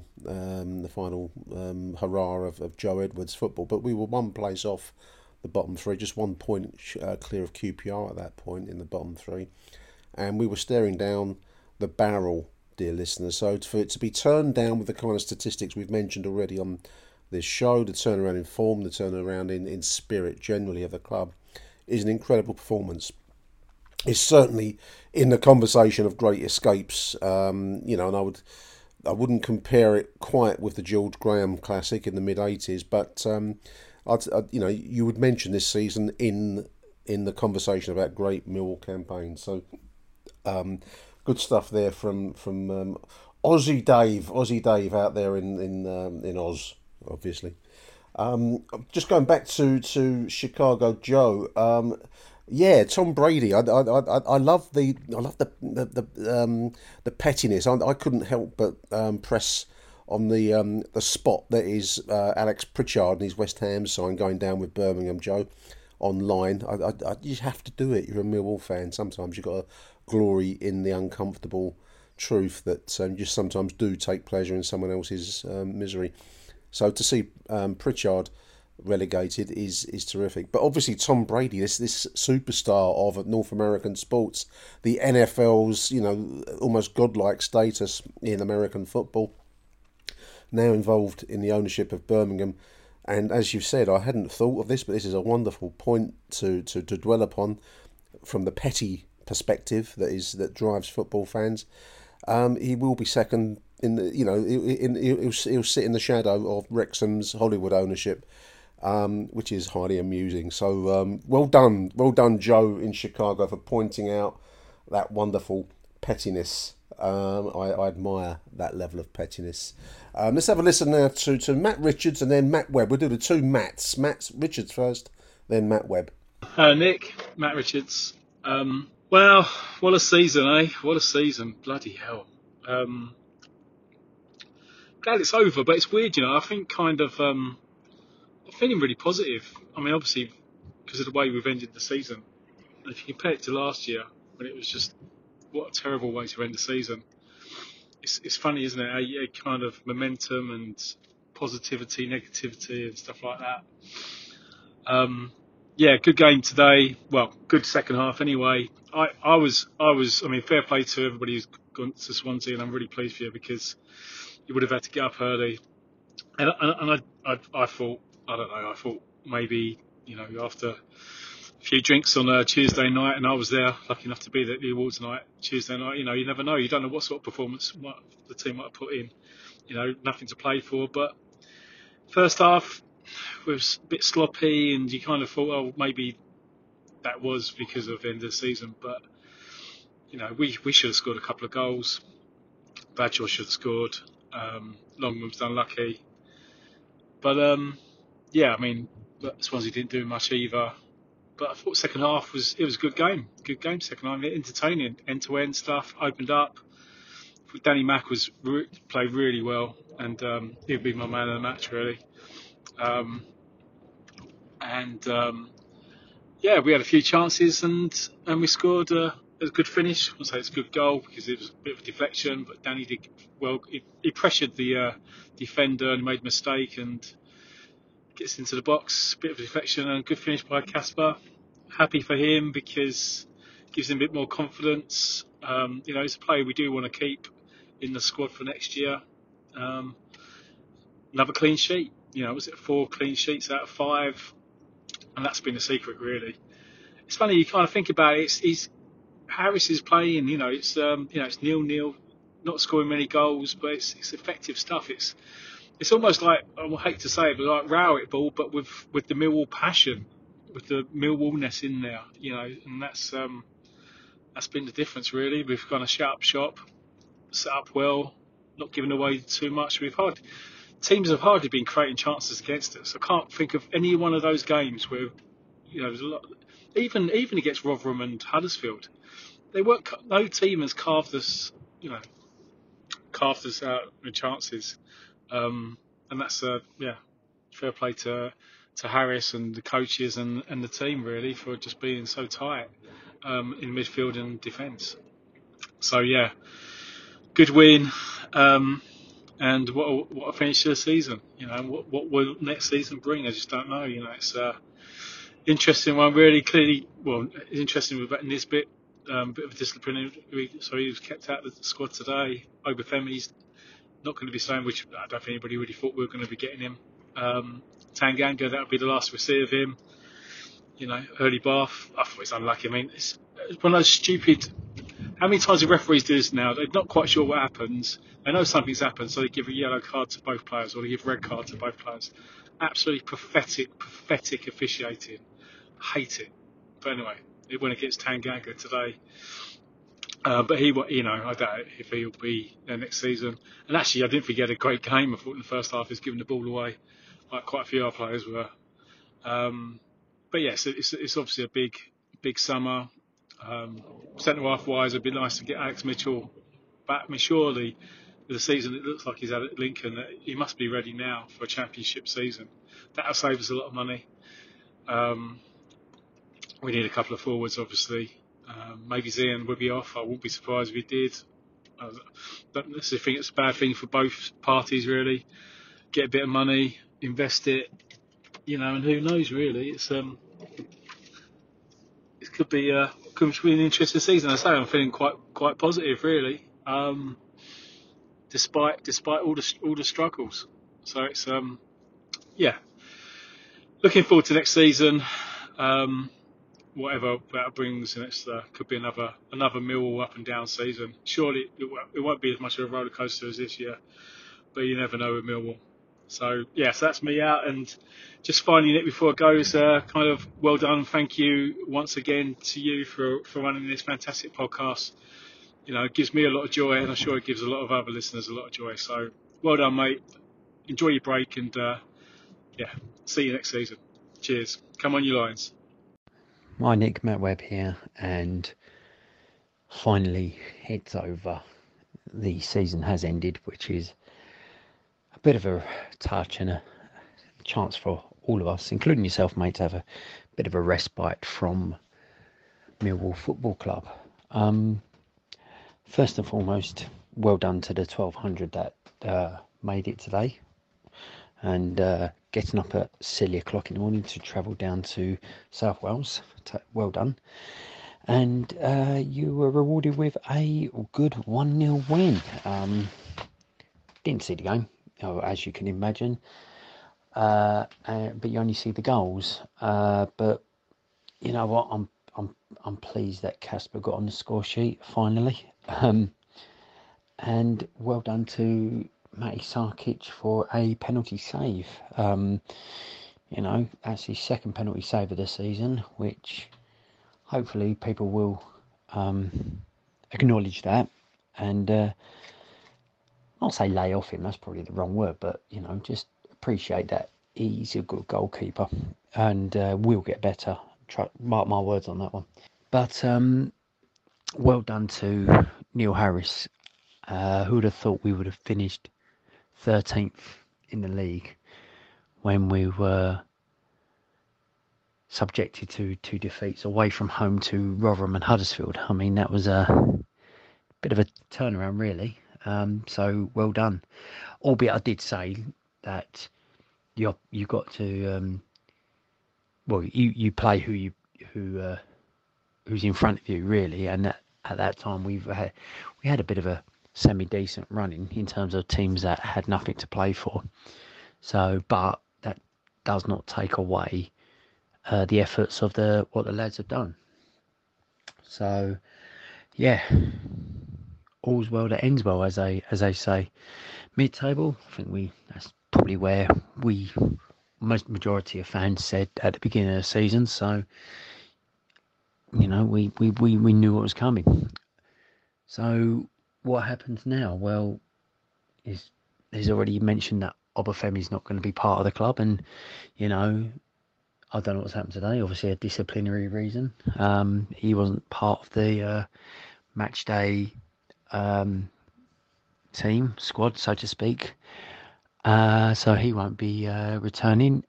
hurrah of Joe Edwards' football. But we were one place off the bottom 3, just 1 point clear of QPR at that point in the bottom 3. And we were staring down the barrel, dear listeners. So for it to be turned down with the kind of statistics we've mentioned already on this show, the turnaround in form, the turnaround in spirit generally of the club, is an incredible performance. It's certainly in the conversation of great escapes, and I wouldn't compare it quite with the George Graham Classic in the mid-80s, but you would mention this season in the conversation about great Millwall campaigns. So good stuff there from Aussie Dave out there in Oz, obviously. Just going back to Chicago Joe. Tom Brady. I love the pettiness. I couldn't help but press on the spot that is Alex Pritchard and his West Ham sign going down with Birmingham Joe online. You have to do it. You're a Millwall fan. Sometimes you've got to glory in the uncomfortable truth that you just sometimes do take pleasure in someone else's misery. So to see Pritchard relegated is terrific. But obviously Tom Brady, this superstar of North American sports, the NFL's almost godlike status in American football, now involved in the ownership of Birmingham. And as you've said, I hadn't thought of this, but this is a wonderful point to dwell upon from the petty perspective that drives football fans. He will be second in the, he'll sit in the shadow of Wrexham's Hollywood ownership, which is highly amusing. So well done, Joe in Chicago, for pointing out that wonderful pettiness. I admire that level of pettiness. Let's have a listen now to Matt Richards and then Matt Webb. We'll do the two Matts. Matt Richards first, then Matt Webb. Nick, Matt Richards. Well, what a season, eh? What a season. Bloody hell. Glad it's over, but it's weird, I think I'm feeling really positive. I mean, obviously, because of the way we've ended the season. And if you compare it to last year, when it was just, what a terrible way to end the season. It's funny, isn't it? A kind of momentum and positivity, negativity and stuff like that. Good game today. Well, good second half anyway. I mean, fair play to everybody who's gone to Swansea, and I'm really pleased for you because you would have had to get up early. And I thought maybe, after a few drinks on a Tuesday night, and I was there, lucky enough to be there at the awards night, Tuesday night, you never know. You don't know what sort of performance the team might have put in. Nothing to play for. But first half was a bit sloppy, and you kind of thought, oh, maybe that was because of the end of the season. But, we should have scored a couple of goals. Bradshaw should have scored. Longman's unlucky. But, Swansea didn't do much either. But I thought second half was a good game. Good game second half. Entertaining. End-to-end stuff. Opened up. Danny Mack played really well. And he'd be my man of the match, really. We had a few chances and we scored a good finish. I wouldn't say it's a good goal because it was a bit of a deflection, but Danny did well. He pressured the defender and made a mistake and gets into the box. Bit of a deflection and a good finish by Kasper. Happy for him because it gives him a bit more confidence. He's a player we do want to keep in the squad for next year. Another clean sheet. Was it 4 clean sheets out of 5? And that's been the secret, really. It's funny, you kind of think about it. Harris is playing, it's 0-0, not scoring many goals, but it's effective stuff. It's almost like, I hate to say it, but like Rowett ball, but with the Millwall passion, with the Millwallness in there, and that's been the difference, really. We've kind of shut up shop, set up well, not giving away too much. Teams have hardly been creating chances against us. I can't think of any one of those games where, there's a lot. Even against Rotherham and Huddersfield, no team has carved us out with chances. And that's fair play to Harris and the coaches and the team, really, for just being so tight in midfield and defence. So good win. And what a finish to the season. What will next season bring? I just don't know. It's interesting one, really. Clearly, it's interesting with Nisbet. Bit of a disciplinary. So he was kept out of the squad today. Obafemi's not going to be staying, which I don't think anybody really thought we were going to be getting him. Tanganga, that would be the last we see of him. Early Bath. I thought it's unlucky. I mean, it's one of those stupid. How many times do referees do this now? They're not quite sure what happens. They know something's happened, so they give a yellow card to both players, or they give a red card to both players. Absolutely pathetic officiating. I hate it. But anyway, it went against Tanganga today. But I doubt if he'll be there next season. And actually, I didn't think he had a great game. I thought in the first half he was giving the ball away, like quite a few of our players were. But yes, it's obviously a big summer. Centre half wise, it'd be nice to get Alex Mitchell back. I mean, surely the season it looks like he's had at Lincoln, he must be ready now for a championship season. That'll save us a lot of money. We need a couple of forwards, obviously. Maybe Zian would be off. I wouldn't be surprised if he did. I don't necessarily think it's a bad thing for both parties, really. Get a bit of money, invest it, and who knows really? It could be an interesting season. I say I'm feeling quite positive really, despite all the struggles. So it's looking forward to next season. Whatever that brings, and it could be another Millwall up and down season. Surely it won't be as much of a roller coaster as this year, but you never know with Millwall. So that's me out. And just finally, Nick, before I go, is kind of well done. Thank you once again to you for running this fantastic podcast. It gives me a lot of joy, and I'm sure it gives a lot of other listeners a lot of joy. So well done, mate. Enjoy your break, and see you next season. Cheers. Come on, you Lions. Hi Nick, Matt Webb here, and finally it's over. The season has ended, which is a bit of a touch and a chance for all of us, including yourself, mate, to have a bit of a respite from Millwall Football Club. First and foremost, well done to the 1200 that made it today, and getting up at silly o'clock in the morning to travel down to South Wales. Well done. And you were rewarded with a good 1-0 win. Didn't see the game, as you can imagine, but you only see the goals. But you know what? I'm pleased that Kasper got on the score sheet finally. And well done to Matty Sarkic for a penalty save. That's his second penalty save of the season, which hopefully people will acknowledge that and not say lay off him, that's probably the wrong word, but just appreciate that he's a good goalkeeper and will get better. Mark my words on that one. But well done to Neil Harris. Who would have thought we would have finished 13th in the league when we were subjected to 2 defeats away from home to Rotherham and Huddersfield. I mean, that was a bit of a turnaround, really. So well done. Albeit I did say that you got to you play who's in front of you, really. And at that time we had a bit of a semi-decent running in terms of teams that had nothing to play for. So, but that does not take away the efforts of what the lads have done. So, all's well that ends well, as they say. Mid-table, I think that's probably where majority of fans said at the beginning of the season. So, we knew what was coming. So, what happens now? Well, he's already mentioned that Obafemi's not going to be part of the club, and I don't know what's happened today. Obviously, a disciplinary reason. He wasn't part of the match day team squad, so to speak. So he won't be returning.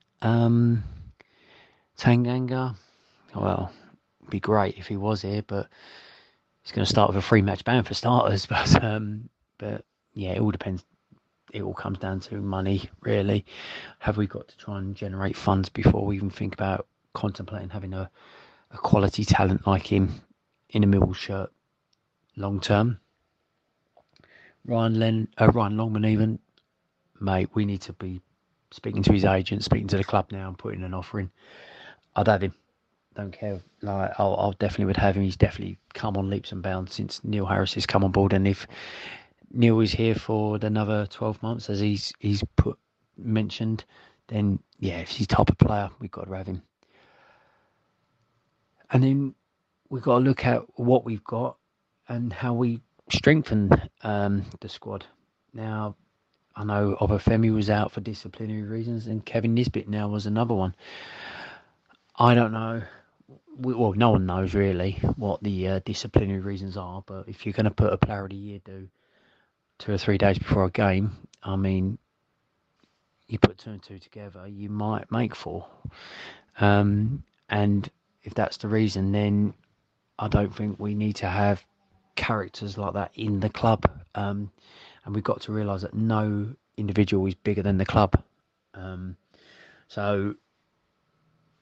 Tanganga, well, it'd be great if he was here, but he's going to start with a 3-match ban for starters. But yeah, it all depends. It all comes down to money, really. Have we got to try and generate funds before we even think about contemplating having a quality talent like him in a Millwall shirt long term? Ryan Longman, even, mate, we need to be speaking to his agent, speaking to the club now and putting an offer in. I'd have him. Don't care. I'll definitely would have him. He's definitely come on leaps and bounds since Neil Harris has come on board, and if Neil is here for another 12 months, as he's mentioned, then if he's top of player, we've got to have him. And then we've got to look at what we've got and how we strengthen the squad. Now, I know Obafemi was out for disciplinary reasons, and Kevin Nisbet now was another one. I don't know. Well, no one knows really what the disciplinary reasons are, but if you're going to put a player of the year due 2 or 3 days before a game, I mean, you put 2 and 2 together, you might make 4. And if that's the reason, then I don't think we need to have characters like that in the club. And we've got to realise that no individual is bigger than the club. So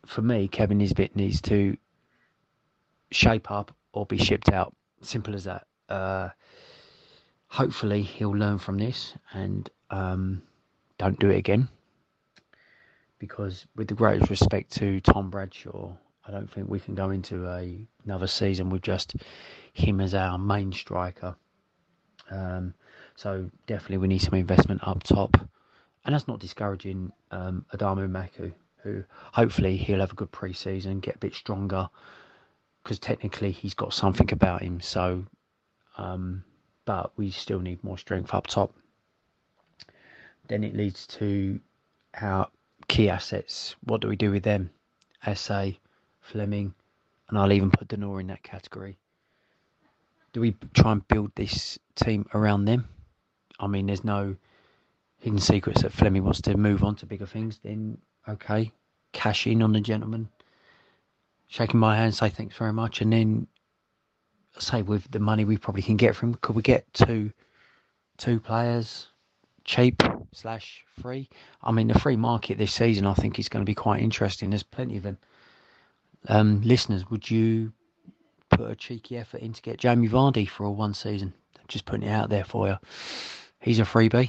for me, Kevin Nisbet needs to shape up or be shipped out. Simple as that. Hopefully he'll learn from this and don't do it again. Because with the greatest respect to Tom Bradshaw, I don't think we can go into another season with just him as our main striker. So definitely we need some investment up top. And that's not discouraging Adamu Maku, who hopefully he'll have a good pre-season, get a bit stronger, because technically he's got something about him. So, but we still need more strength up top. Then it leads to our key assets. What do we do with them? Esse, Fleming, and I'll even put Denor in that category. Do we try and build this team around them? I mean, there's no hidden secrets that Fleming wants to move on to bigger things. Then, okay, cash in on the gentleman, shaking my hand, say thanks very much, and then say with the money we probably can get from him, could we get two players cheap / free? I mean, the free market this season I think is going to be quite interesting. There's plenty of them. Listeners, would you put a cheeky effort in to get Jamie Vardy for one season? Just putting it out there for you. He's a freebie.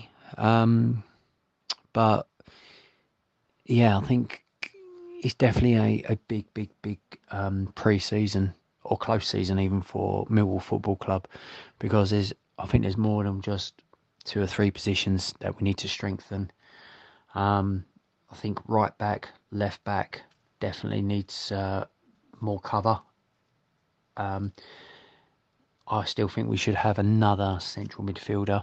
But yeah, I think it's definitely a big pre-season or close season even for Millwall Football Club, because I think there's more than just 2 or 3 positions that we need to strengthen. I think right back, left back definitely needs more cover. I still think we should have another central midfielder,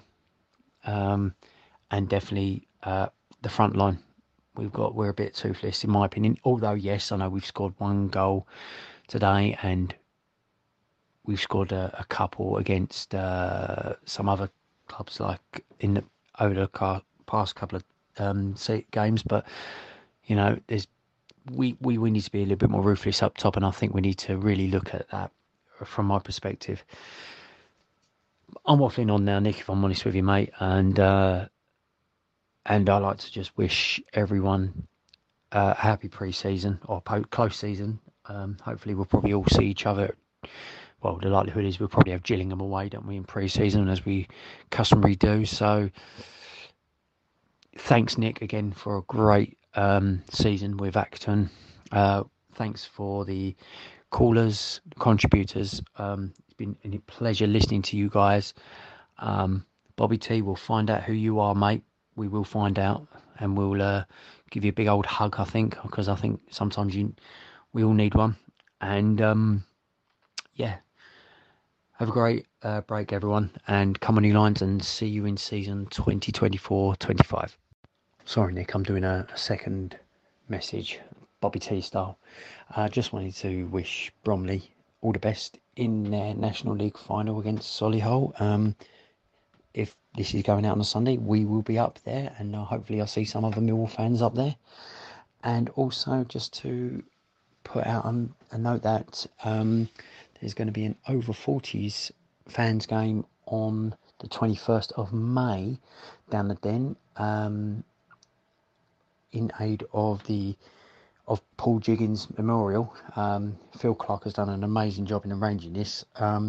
and definitely the front line. We're a bit toothless in my opinion. Although yes, I know we've scored 1 goal today, and we've scored a couple against some other clubs like over the past couple of games. But you know, we need to be a little bit more ruthless up top, and I think we need to really look at that from my perspective. I'm waffling on now, Nick, if I'm honest with you, mate, and I like to just wish everyone a happy pre-season or close season. Hopefully we'll probably all see each other. Well, the likelihood is we'll probably have Gillingham away, don't we, in pre-season, as we customarily do. So thanks, Nick, again for a great season with Acton. Thanks for the callers, contributors. It's been a pleasure listening to you guys. Bobby T, we'll find out who you are, mate. We will find out, and we'll give you a big old hug, I think, because I think sometimes we all need one. And yeah, have a great break, everyone, and come on your lines, and see you in season 2024-25. Sorry, Nick, I'm doing a second message, Bobby T style. I just wanted to wish Bromley all the best in their National League final against Solihull. If this is going out on a Sunday, we will be up there, and hopefully I'll see some other Millwall fans up there. And also just to put out a note that there's going to be an over 40s fans game on the 21st of May down the Den, in aid of Paul Jiggins Memorial. Phil Clark has done an amazing job in arranging this,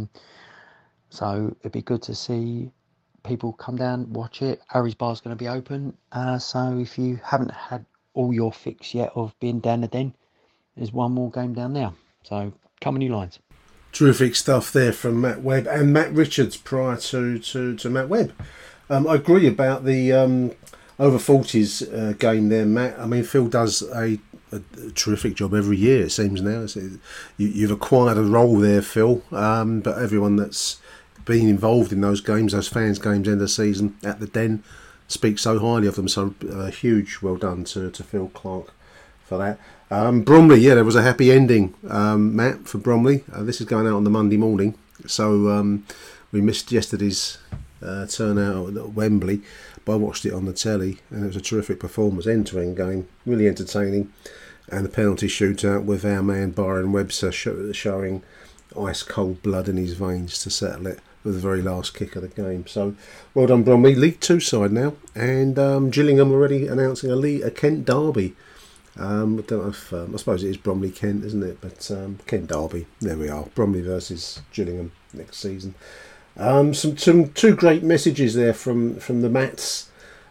so it'd be good to see people come down, watch it. Harry's Bar's going to be open, so if you haven't had all your fix yet of being down the Den, there's one more game down there, so come on your lines. Terrific stuff there from Matt Webb and Matt Richards prior to Matt Webb. I agree about the over 40s game there, Matt. I mean, Phil does a terrific job every year, it seems now. You've acquired a role there, Phil, but everyone that's been involved in those games, those fans' games end of season at the Den, speaks so highly of them. So huge well done to Phil Clark for that. Bromley, yeah, there was a happy ending, Matt, for Bromley. This is going out on the Monday morning, so we missed yesterday's turnout at Wembley, but I watched it on the telly, and it was a terrific performance, end-to-end game, really entertaining, and the penalty shootout with our man Byron Webster showing ice-cold blood in his veins to settle it with the very last kick of the game. So well done, Bromley. League 2 side now, and Gillingham already announcing a Kent derby I don't know if I suppose it is Bromley Kent, isn't it? But Kent Derby. There we are. Bromley versus Gillingham next season. Some two great messages there from the Matts.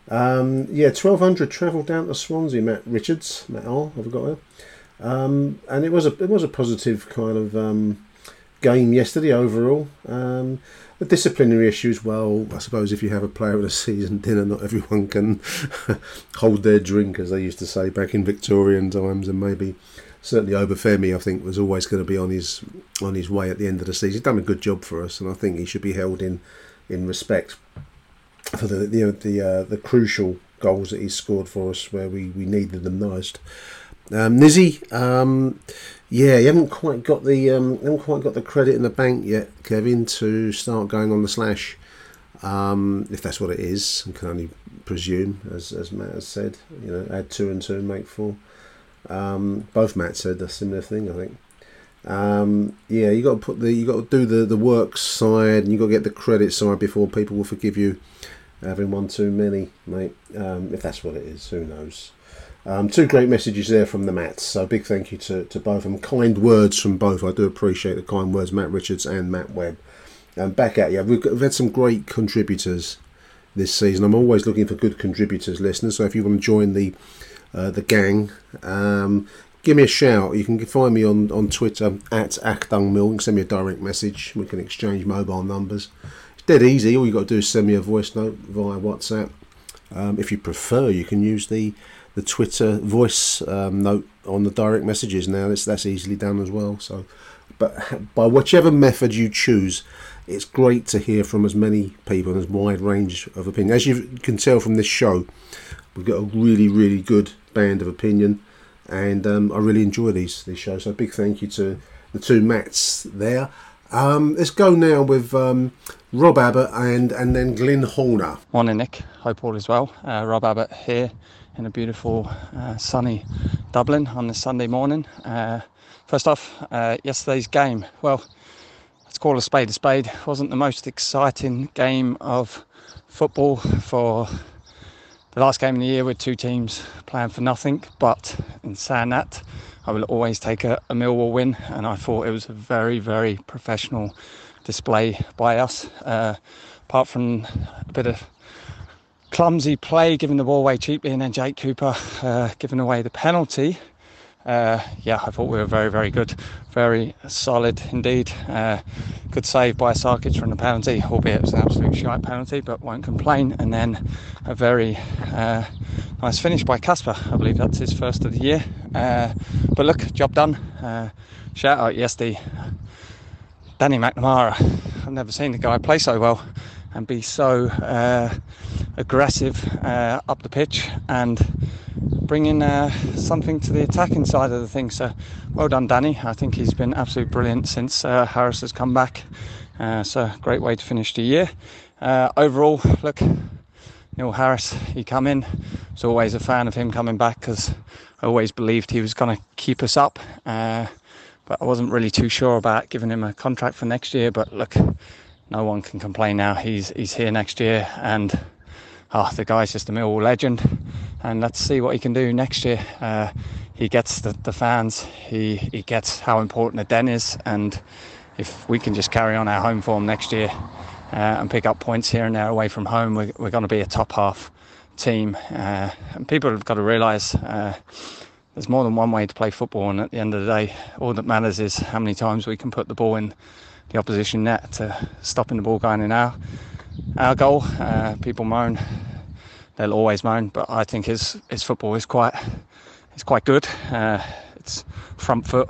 1200 travelled down to Swansea. Matt Richards, Matt R. Have I got her? And it was a positive kind of game yesterday overall. The disciplinary issues, well, I suppose if you have a player at a season dinner, not everyone can hold their drink, as they used to say back in Victorian times, and maybe certainly Obafemi, I think, was always going to be on his way at the end of the season. He's done a good job for us, and I think he should be held in respect for the crucial goals that he's scored for us where we needed them most. Nizzy, he haven't quite got the credit in the bank yet, Kevin, to start going on the slash. If that's what it is, I can only presume, as Matt has said, add 2 and 2 make 4. Both Matt said a similar thing, I think. You got to do the work side, and you got to get the credit side before people will forgive you having one too many, mate. If that's what it is, who knows. Two great messages there from the Matts, so big thank you to both of them. Kind words from both. I do appreciate the kind words, Matt Richards and Matt Webb. Back at you. We've had some great contributors this season. I'm always looking for good contributors, listeners, so if you want to join the gang, give me a shout. You can find me on Twitter at @AchdungMill. You can send me a direct message. We can exchange mobile numbers. It's dead easy. All you got to do is send me a voice note via WhatsApp. If you prefer, you can use the Twitter voice note on the direct messages now. That's easily done as well. So, but by whichever method you choose, it's great to hear from as many people and as wide range of opinion. As you can tell from this show, we've got a really, really good band of opinion, and I really enjoy these shows. So big thank you to the two Matts there. Let's go now with Rob Abbott and then Glyn Horner. Morning, Nick. Hope all is well. Rob Abbott here in a beautiful sunny Dublin on this Sunday morning. First off, yesterday's game. Well, let's call a spade a spade. It wasn't the most exciting game of football for the last game of the year with two teams playing for nothing. But in saying that, I will always take a Millwall win, and I thought it was a very, very professional display by us. Apart from a bit of clumsy play, giving the ball away cheaply, and then Jake Cooper giving away the penalty. I thought we were very, very good, very solid indeed. Good save by Sarkic from the penalty, albeit it was an absolute shite penalty, but won't complain. And then a very nice finish by Casper. I believe that's his first of the year. But look, job done. Shout out yesterday, Danny McNamara. I've never seen the guy play so well and be so aggressive up the pitch and bringing something to the attacking side of the thing. So well done, Danny. I think he's been absolutely brilliant since Harris has come back. So great way to finish the year. Overall, look, Neil Harris, he come in. I was always a fan of him coming back because I always believed he was going to keep us up. But I wasn't really too sure about giving him a contract for next year. But look, no one can complain now. He's here next year, and the guy's just a Millwall legend. And let's see what he can do next year. He gets the fans. He gets how important the Den is. And if we can just carry on our home form next year and pick up points here and there away from home, we're going to be a top half team. And people have got to realise there's more than one way to play football, and at the end of the day, all that matters is how many times we can put the ball in the opposition net to stopping the ball going in our goal. People moan, they'll always moan, but I think his football is quite good. It's front foot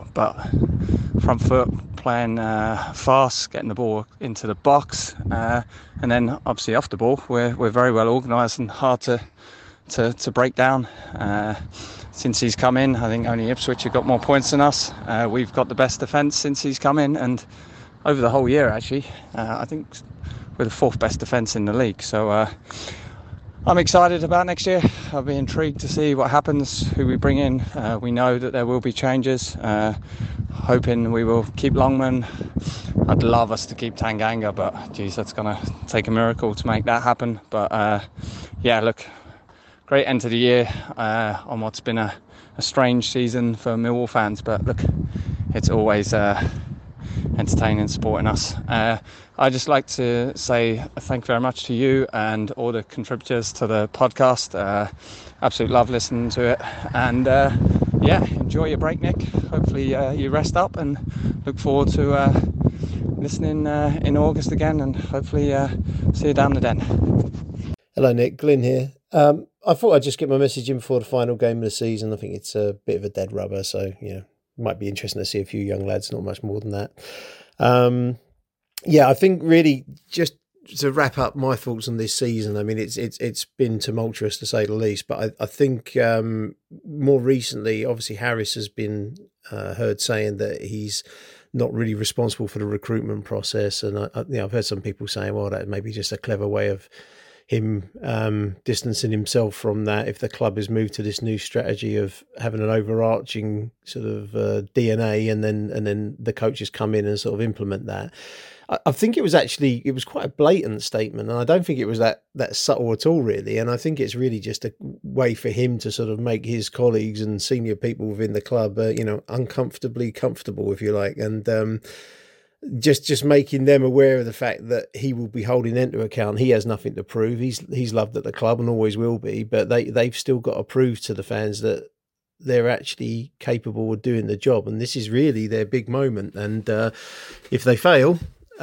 playing fast, getting the ball into the box, and then obviously off the ball we're very well organised and hard to break down. Since he's come in, I think only Ipswich have got more points than us. We've got the best defence since he's come in, and over the whole year actually, I think we're the fourth best defence in the league. So I'm excited about next year. I'll be intrigued to see what happens, who we bring in. We know that there will be changes. Hoping we will keep Longman. I'd love us to keep Tanganga, but geez, that's going to take a miracle to make that happen. But look, great end to the year on what's been a strange season for Millwall fans. But look, it's always entertaining supporting us. I'd just like to say thank you very much to you and all the contributors to the podcast. Absolute love listening to it. And enjoy your break, Nick. Hopefully you rest up, and look forward to listening in August again, and hopefully see you down the den. Hello, Nick. Glyn here. I thought I'd just get my message in before the final game of the season. I think it's a bit of a dead rubber, so might be interesting to see a few young lads, not much more than that. I think really just to wrap up my thoughts on this season, I mean, it's been tumultuous to say the least, but I think more recently, obviously Harris has been heard saying that he's not really responsible for the recruitment process, and I've heard some people saying, well, that may be just a clever way of him distancing himself from that. If the club has moved to this new strategy of having an overarching sort of DNA, and then the coaches come in and sort of implement that. I think it was quite a blatant statement, and I don't think it was that subtle at all, really. And I think it's really just a way for him to sort of make his colleagues and senior people within the club, uncomfortably comfortable, if you like, and just making them aware of the fact that he will be holding them to account. He has nothing to prove. He's loved at the club and always will be, but they've still got to prove to the fans that they're actually capable of doing the job, and this is really their big moment. And if they fail,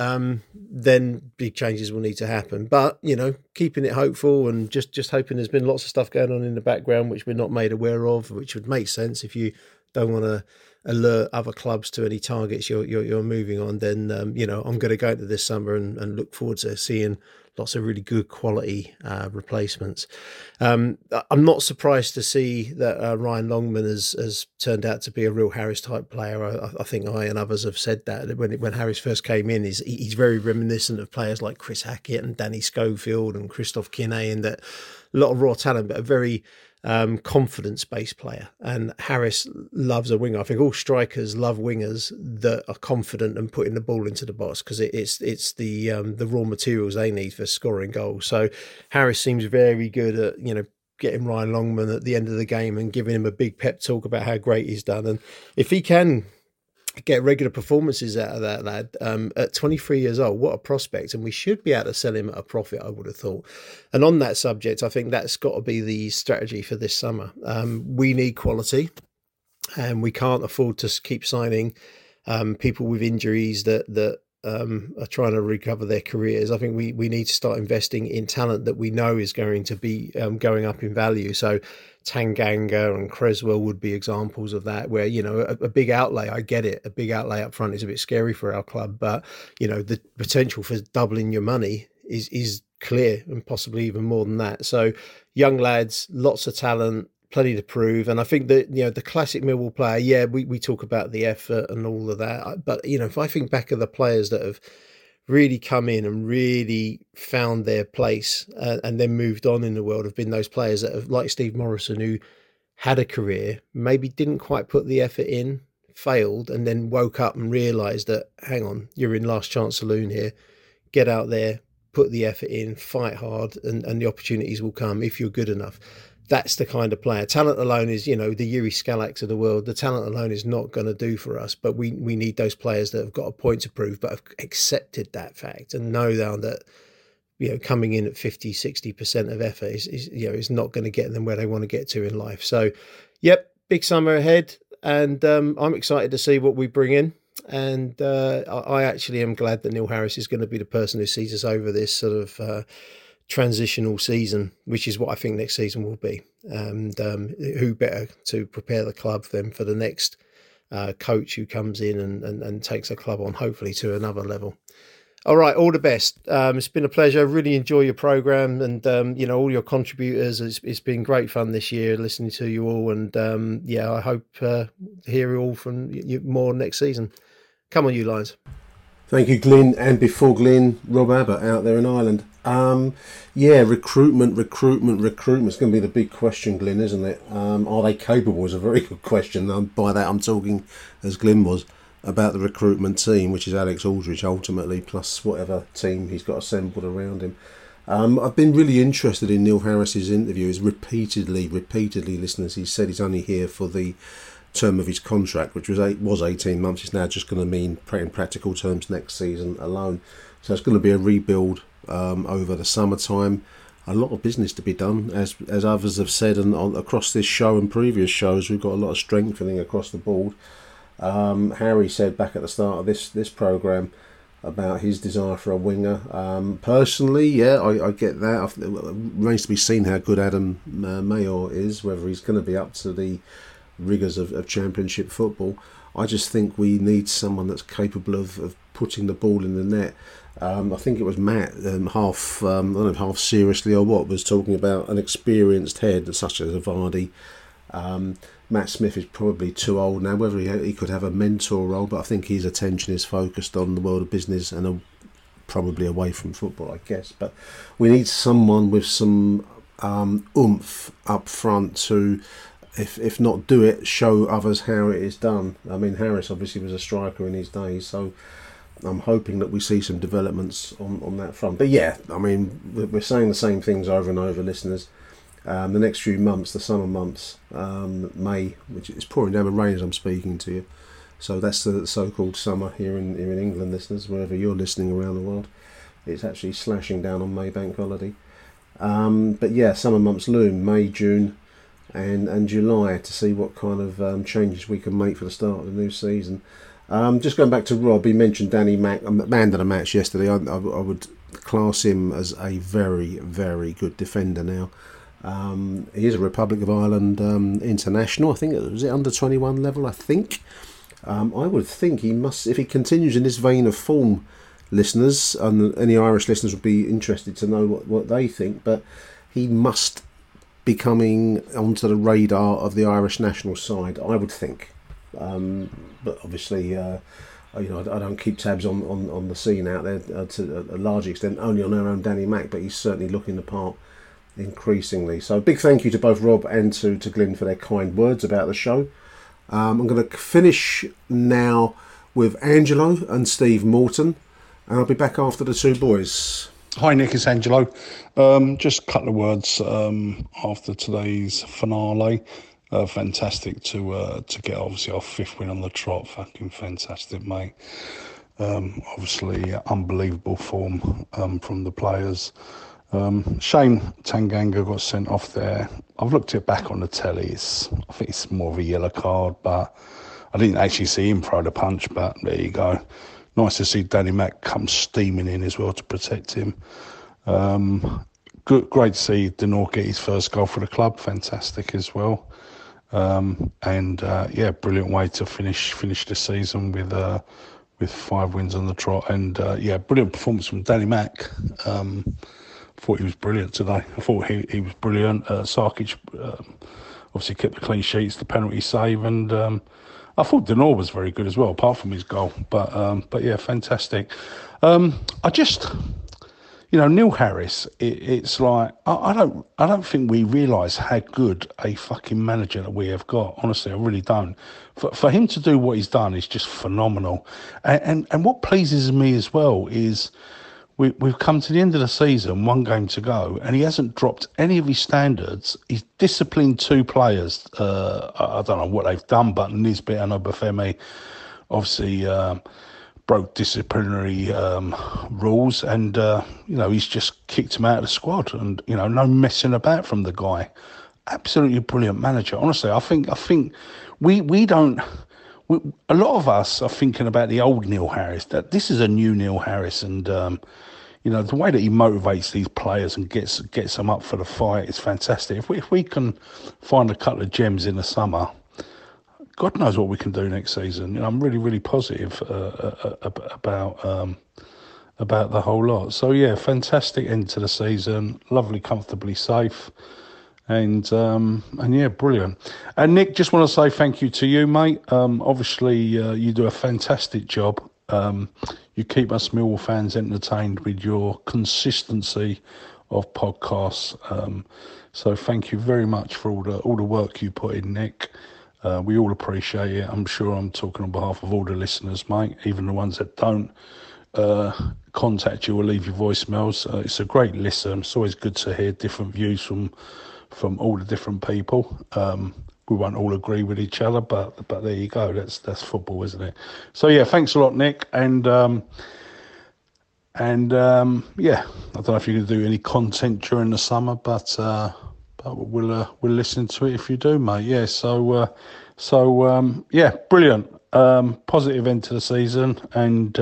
then big changes will need to happen. But keeping it hopeful and just hoping. There's been lots of stuff going on in the background which we're not made aware of, which would make sense if you don't want to alert other clubs to any targets you're moving on. Then I'm going to go into this summer and look forward to seeing lots of really good quality replacements. I'm not surprised to see that Ryan Longman has turned out to be a real Harris type player. I think I and others have said that when Harris first came in, he's very reminiscent of players like Chris Hackett and Danny Schofield and Christoph Kinney, and that a lot of raw talent, but a very confidence-based player. And Harris loves a winger. I think all strikers love wingers that are confident and putting the ball into the box, because it's the raw materials they need for scoring goals. So Harris seems very good at getting Ryan Longman at the end of the game and giving him a big pep talk about how great he's done. And if he can get regular performances out of that lad at 23 years old, what a prospect. And we should be able to sell him at a profit, I would have thought. And on that subject, I think that's got to be the strategy for this summer. We need quality, and we can't afford to keep signing people with injuries that are trying to recover their careers. I think we need to start investing in talent that we know is going to be going up in value. So Tanganga and Creswell would be examples of that, where a big outlay, I get it, a big outlay up front is a bit scary for our club, but the potential for doubling your money is clear, and possibly even more than that. So young lads, lots of talent, plenty to prove. And I think that the classic Millwall player, we talk about the effort and all of that, but if I think back of the players that have really come in and really found their place and then moved on in the world, have been those players that have, like Steve Morrison, who had a career, maybe didn't quite put the effort in, failed, and then woke up and realised that, hang on, you're in last chance saloon here, get out there, put the effort in, fight hard, and the opportunities will come if you're good enough. That's the kind of player. Talent alone is, the Yuri Skalaks of the world. The talent alone is not going to do for us, but we need those players that have got a point to prove, but have accepted that fact and know now that, coming in at 50, 60% of effort is not going to get them where they want to get to in life. So, yep, big summer ahead, and I'm excited to see what we bring in. And I actually am glad that Neil Harris is going to be the person who sees us over this sort of transitional season, which is what I think next season will be. And who better to prepare the club than for the next coach who comes in and takes the club on, hopefully, to another level. All right, all the best. It's been a pleasure. Really enjoy your programme and, all your contributors. It's been great fun this year listening to you all. And, I hope to hear all from you more next season. Come on, you Lions. Thank you, Glyn. And before Glyn, Rob Abbott out there in Ireland. Recruitment. It's going to be the big question, Glyn, isn't it? Are they capable? Is a very good question. By that, I'm talking, as Glyn was, about the recruitment team, which is Alex Aldridge ultimately, plus whatever team he's got assembled around him. I've been really interested in Neil Harris's interviews repeatedly, listeners. He said he's only here for the term of his contract, which was 18 months. It's now just going to mean, in practical terms, next season alone. So it's going to be a rebuild over the summertime. A lot of business to be done, as others have said, and across this show and previous shows, we've got a lot of strengthening across the board. Harry said back at the start of this programme about his desire for a winger. Personally, yeah, I get that. It remains to be seen how good Adam Mayor is, whether he's going to be up to the rigours of Championship football. I just think we need someone that's capable of putting the ball in the net. I think it was Matt, I don't know if half seriously or what, was talking about an experienced head such as a Vardy. Matt Smith is probably too old now, whether he could have a mentor role, but I think his attention is focused on the world of business and probably away from football, I guess. But we need someone with some oomph up front to, if not do it, show others how it is done. I mean, Harris obviously was a striker in his day, so I'm hoping that we see some developments on that front. But yeah, I mean, we're saying the same things over and over, listeners. The next few months, the summer months, May, which is pouring down with rain as I'm speaking to you. So that's the so-called summer here in England, listeners, wherever you're listening around the world. It's actually slashing down on May bank holiday. But yeah, summer months loom, May, June and July, to see what kind of changes we can make for the start of the new season. Just going back to Rob, he mentioned Danny Mack, man of the match yesterday. I would class him as a very, very good defender now. He is a Republic of Ireland international. I think it was under 21 level, I think. I would think he must, if he continues in this vein of form, listeners, and any Irish listeners would be interested to know what they think, but he must be coming onto the radar of the Irish national side, I would think. But obviously, I don't keep tabs on the scene out there to a large extent, only on our own Danny Mack, but he's certainly looking the part increasingly. So big thank you to both Rob and to Glyn for their kind words about the show. I'm going to finish now with Angelo and Steve Morton, and I'll be back after the two boys. Hi Nick, it's Angelo. Just a couple of words after today's finale. Fantastic to get obviously our fifth win on the trot. Fucking fantastic, mate. Obviously unbelievable form from the players. Shame Tanganga got sent off there. I've looked it back on the telly. I think it's more of a yellow card, but I didn't actually see him throw the punch, but there you go. Nice to see Danny Mack come steaming in as well to protect him. Great to see Denor get his first goal for the club. Fantastic as well. Brilliant way to finish the season with 5 wins on the trot. And brilliant performance from Danny Mack. Thought he was brilliant today. I thought he was brilliant. Sarkic obviously kept the clean sheets, the penalty save, and I thought Denor was very good as well, apart from his goal. But yeah, fantastic. I just, Neil Harris. It's like I don't think we realise how good a fucking manager that we have got. Honestly, I really don't. For him to do what he's done is just phenomenal. And what pleases me as well is we've come to the end of the season, 1 game to go, and he hasn't dropped any of his standards. He's disciplined 2 players. I don't know what they've done, but Nisbet and Obafemi obviously broke disciplinary rules, and he's just kicked him out of the squad, and no messing about from the guy. Absolutely brilliant manager. Honestly, I think we don't. A lot of us are thinking about the old Neil Harris. That this is a new Neil Harris, and the way that he motivates these players and gets them up for the fight is fantastic. If we can find a couple of gems in the summer, God knows what we can do next season. I'm really, really positive about the whole lot. So yeah, fantastic end to the season. Lovely, comfortably safe, and yeah, brilliant. And Nick, just want to say thank you to you, mate. Obviously, you do a fantastic job. You keep us Millwall fans entertained with your consistency of podcasts. So thank you very much for all the work you put in, Nick. We all appreciate it. I'm sure I'm talking on behalf of all the listeners, mate, even the ones that don't contact you or leave your voicemails. It's a great listen. It's always good to hear different views from all the different people. We won't all agree with each other, but there you go. That's football, isn't it? So yeah, thanks a lot, Nick. And yeah, I don't know if you can do any content during the summer, but we'll listen to it if you do, mate. Yeah. So yeah, brilliant. Positive end to the season, and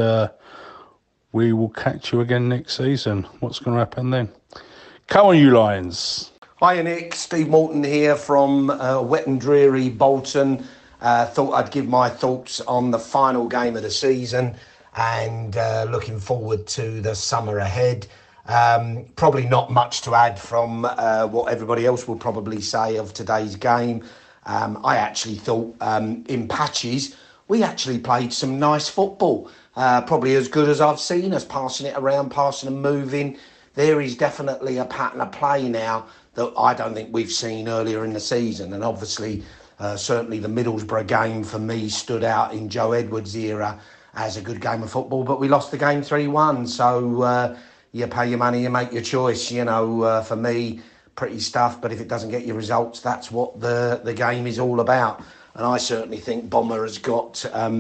we will catch you again next season. What's going to happen then? Come on, you Lions. Hi Nick, Steve Morton here from wet and dreary Bolton. Thought I'd give my thoughts on the final game of the season and looking forward to the summer ahead. Probably not much to add from what everybody else will probably say of today's game. I actually thought in patches we actually played some nice football. Probably as good as I've seen us, passing it around, passing and moving. There is definitely a pattern of play now that I don't think we've seen earlier in the season. And obviously, certainly the Middlesbrough game for me stood out in Joe Edwards' era as a good game of football, but we lost the game 3-1. So you pay your money, you make your choice. You know, for me, pretty stuff, but if it doesn't get you results, that's what the game is all about. And I certainly think Bomber has got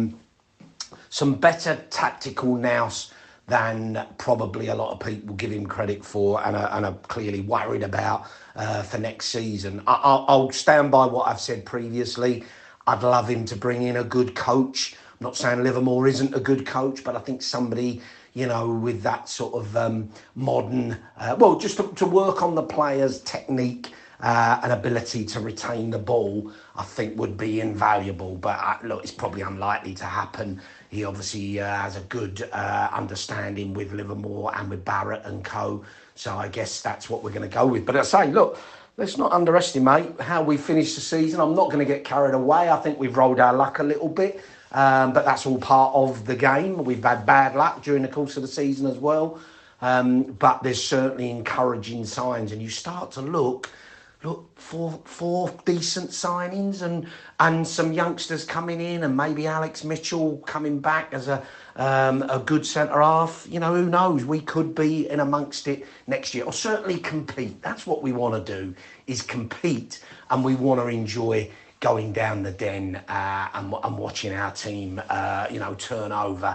some better tactical nous than probably a lot of people give him credit for and are clearly worried about for next season. I'll stand by what I've said previously. I'd love him to bring in a good coach. I'm not saying Livermore isn't a good coach, but I think somebody, you know, with that sort of modern, just to work on the players' technique and ability to retain the ball, I think would be invaluable. But look, it's probably unlikely to happen. He obviously has a good understanding with Livermore and with Barrett and co. So I guess that's what we're going to go with. But I say, look, let's not underestimate how we finished the season. I'm not going to get carried away. I think we've rolled our luck a little bit. But that's all part of the game. We've had bad luck during the course of the season as well. But there's certainly encouraging signs. And you start to look for four decent signings and some youngsters coming in, and maybe Alex Mitchell coming back as a good centre half. You know, who knows? We could be in amongst it next year, or certainly compete. That's what we want to do, is compete, and we want to enjoy going down the Den and watching our team, turn over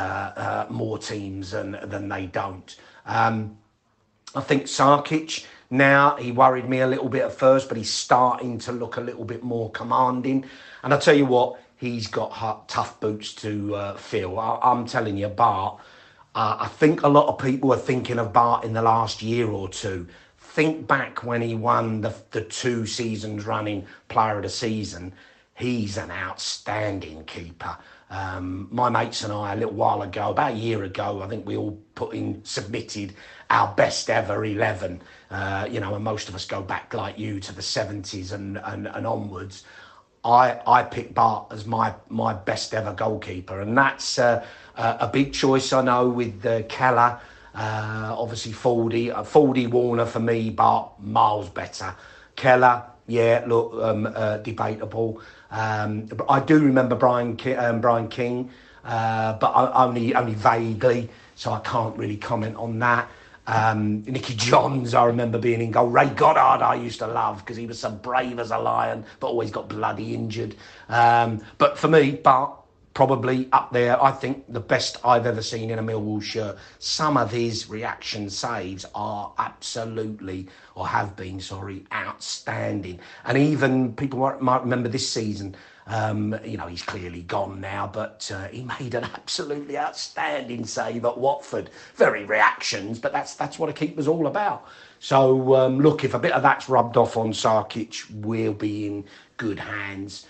more teams than they don't. I think Sarkic, now, he worried me a little bit at first, but he's starting to look a little bit more commanding. And I'll tell you what, he's got tough boots to fill. I'm telling you, Bart, I think a lot of people are thinking of Bart in the last year or two. Think back when he won the 2 seasons running Player of the Season. He's an outstanding keeper. My mates and I, a little while ago, about a year ago, I think we all submitted our best ever 11. And most of us go back like you to the 70s and onwards. I picked Bart as my best ever goalkeeper, and that's a big choice, I know, with Keller. Obviously Fordy, Warner for me, Bart miles better. Keller, yeah, look, debatable. I do remember Brian King, but only vaguely, so I can't really comment on that. Nicky Johns, I remember being in goal. Ray Goddard I used to love because he was so brave as a lion, but always got bloody injured. But for me, Bart, probably up there. I think the best I've ever seen in a Millwall shirt. Some of his reaction saves are absolutely, or have been, outstanding. And even people might remember this season, he's clearly gone now, but he made an absolutely outstanding save at Watford. Very reactions, but that's what a keeper's all about. So, look, if a bit of that's rubbed off on Sarkic, we'll be in good hands.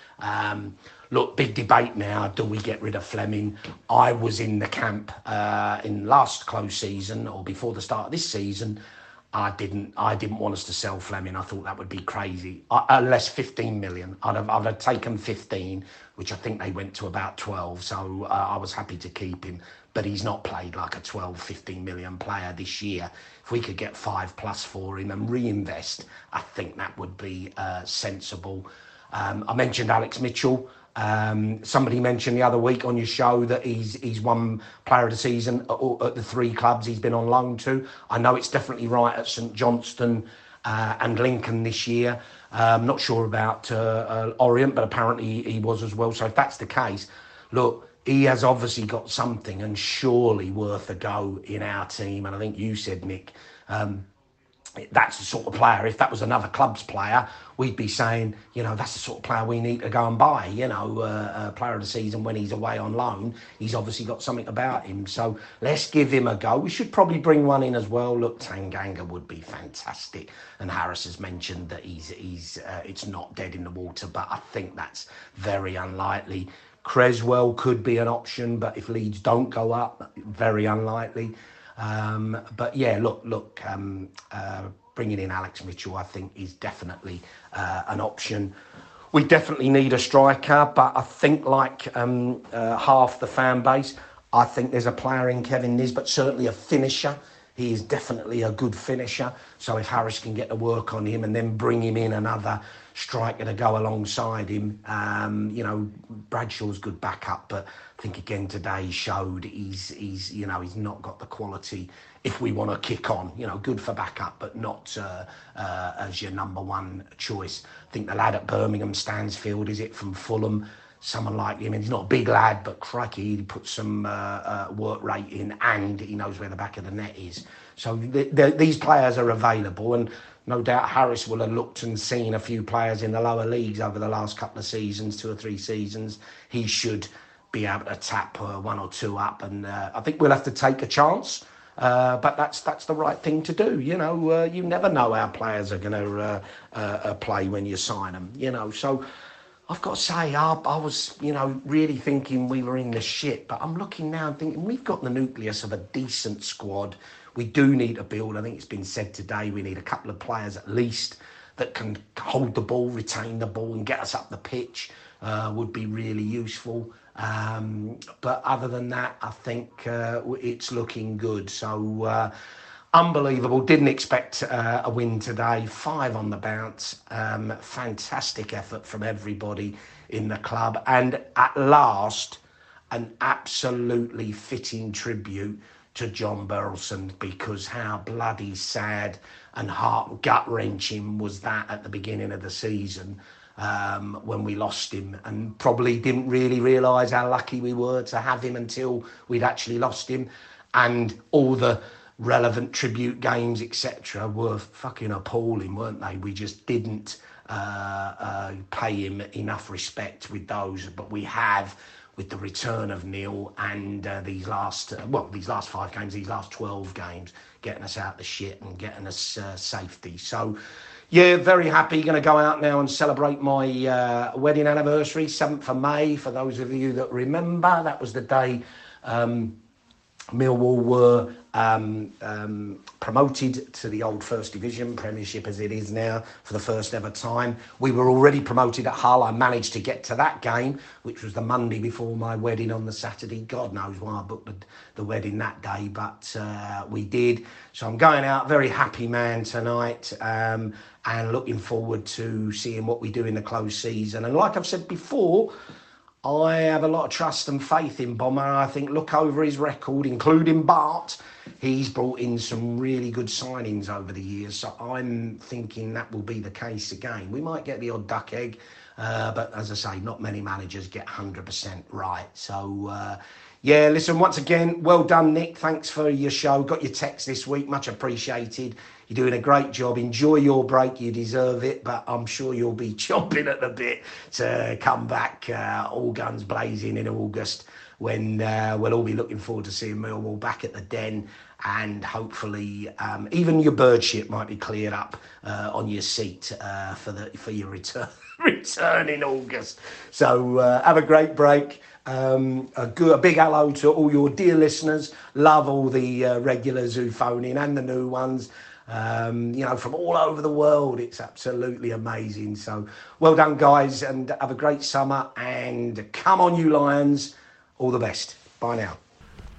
Look, big debate now. Do we get rid of Fleming? I was in the camp in last close season, or before the start of this season. I didn't want us to sell Fleming. I thought that would be crazy. Unless 15 million. I'd have taken 15, which I think they went to about 12. So I was happy to keep him. But he's not played like a 12, 15 million player this year. If we could get 5+ for him and reinvest, I think that would be sensible. I mentioned Alex Mitchell. Somebody mentioned the other week on your show that he's won Player of the Season at the 3 clubs he's been on loan to. I know it's definitely right at St Johnstone and Lincoln this year. Not sure about Orient, but apparently he was as well. So if that's the case, look, he has obviously got something and surely worth a go in our team. And I think you said, Nick, that's the sort of player, if that was another club's player, we'd be saying, that's the sort of player we need to go and buy, Player of the Season when he's away on loan. He's obviously got something about him. So let's give him a go. We should probably bring one in as well. Look, Tanganga would be fantastic. And Harris has mentioned that it's not dead in the water, but I think that's very unlikely. Creswell could be an option, but if Leeds don't go up, very unlikely. But yeah, look, bringing in Alex Mitchell, I think, is definitely an option. We definitely need a striker, but I think like half the fan base, I think there's a player in Kevin Nisbet, certainly a finisher. He is definitely a good finisher. So if Harris can get to work on him and then bring him in another striker to go alongside him, Bradshaw's good backup, but I think again today he showed he's not got the quality if we want to kick on. Good for backup, but not as your number one choice. I think the lad at Birmingham, Stansfield, is it, from Fulham? Someone like him, and he's not a big lad, but crikey, he puts some work rate in, and he knows where the back of the net is. So these players are available, and no doubt Harris will have looked and seen a few players in the lower leagues over the last couple of seasons, 2 or 3 seasons. He should be able to tap 1 or 2 up, and I think we'll have to take a chance. But that's the right thing to do. You never know how players are going to play when you sign them. So I've got to say, I was, really thinking we were in the shit, but I'm looking now and thinking we've got the nucleus of a decent squad. We do need to build. I think it's been said today, we need a couple of players at least that can hold the ball, retain the ball and get us up the pitch, would be really useful. But other than that, I think it's looking good. So unbelievable. Didn't expect a win today. 5 on the bounce. Fantastic effort from everybody in the club. And at last, an absolutely fitting tribute to John Berylson, because how bloody sad and gut-wrenching was that at the beginning of the season when we lost him, and probably didn't really realise how lucky we were to have him until we'd actually lost him. And all the relevant tribute games, etc., were fucking appalling, weren't they? We just didn't pay him enough respect with those, but we have with the return of Neil and these last 5 games, these last 12 games, getting us out the shit and getting us safety. So, yeah, very happy. Going to go out now and celebrate my wedding anniversary, 7th of May. For those of you that remember, that was the day Millwall were promoted to the old First Division, Premiership as it is now, for the first ever time. We were already promoted at Hull. I managed to get to that game, which was the Monday before my wedding on the Saturday. God knows why I booked the wedding that day, but we did. So I'm going out, very happy man tonight, and looking forward to seeing what we do in the close season. And like I've said before, I have a lot of trust and faith in Bomber. I think, look over his record, including Bart, he's brought in some really good signings over the years. So I'm thinking that will be the case again. We might get the odd duck egg, but as I say, not many managers get 100% right. So, yeah, listen, once again, well done, Nick. Thanks for your show. Got your text this week. Much appreciated. You're doing a great job. Enjoy your break. You deserve it. But I'm sure you'll be chomping at the bit to come back all guns blazing in August, when we'll all be looking forward to seeing Millwall back at the Den. And hopefully even your bird shit might be cleared up on your seat for your return in August. So have a great break. A big hello to all your dear listeners. Love all the regulars who phone in and the new ones. From all over the world. It's absolutely amazing. So well done, guys, and have a great summer. And come on, you Lions. All the best. Bye now.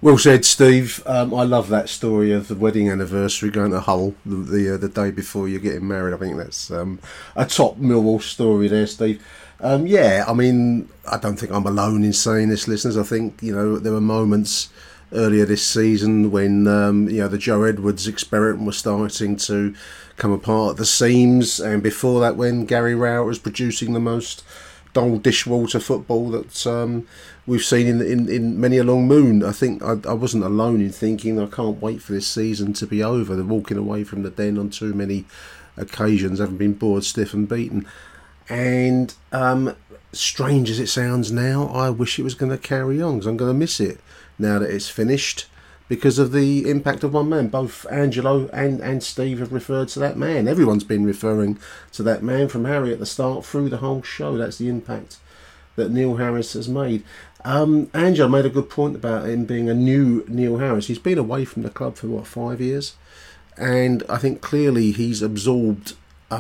Well said, Steve. I love that story of the wedding anniversary going to Hull the day before you're getting married. I think that's a top Millwall story there, Steve. Yeah, I mean, I don't think I'm alone in saying this, listeners. I think, there were moments earlier this season when, the Joe Edwards experiment was starting to come apart at the seams. And before that, when Gary Rowett was producing the most dull dishwater football that we've seen in many a long moon. I think I wasn't alone in thinking I can't wait for this season to be over. They're walking away from the Den on too many occasions, having been bored, stiff and beaten. And strange as it sounds now, I wish it was going to carry on, because I'm going to miss it now that it's finished, because of the impact of one man. Both Angelo and Steve have referred to that man. Everyone's been referring to that man, from Harry at the start through the whole show. That's the impact that Neil Harris has made. Angelo made a good point about him being a new Neil Harris. He's been away from the club for 5 years, and I think clearly he's absorbed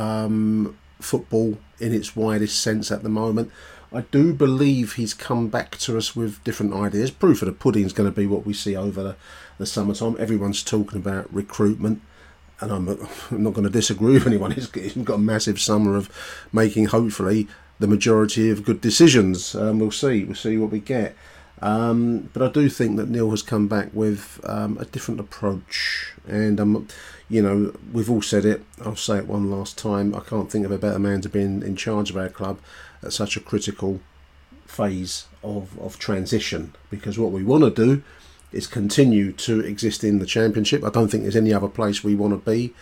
football in its widest sense at the moment. I do believe he's come back to us with different ideas. Proof of the pudding is going to be what we see over the summertime. Everyone's talking about recruitment, and I'm not going to disagree with anyone. He's got a massive summer of making, hopefully, the majority of good decisions. We'll see what we get. But I do think that Neil has come back with a different approach, and we've all said it. I'll say it one last time. I can't think of a better man to be in charge of our club at such a critical phase of transition, because what we want to do is continue to exist in the Championship. I don't think there's any other place we want to be,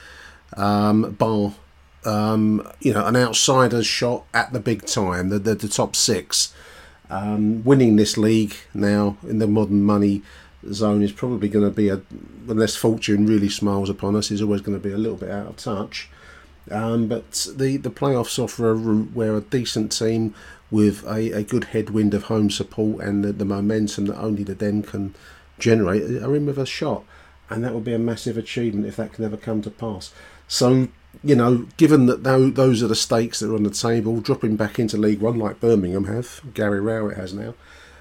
bar an outsider's shot at the big time, the top six. Winning this league now in the modern money zone is probably going to be, unless fortune really smiles upon us, is always going to be a little bit out of touch. But the playoffs offer a route where a decent team with a good headwind of home support and the momentum that only the Den can generate are in with a shot, and that would be a massive achievement if that can ever come to pass. So, given that those are the stakes that are on the table, dropping back into League One like Birmingham have, Gary Rowett has now,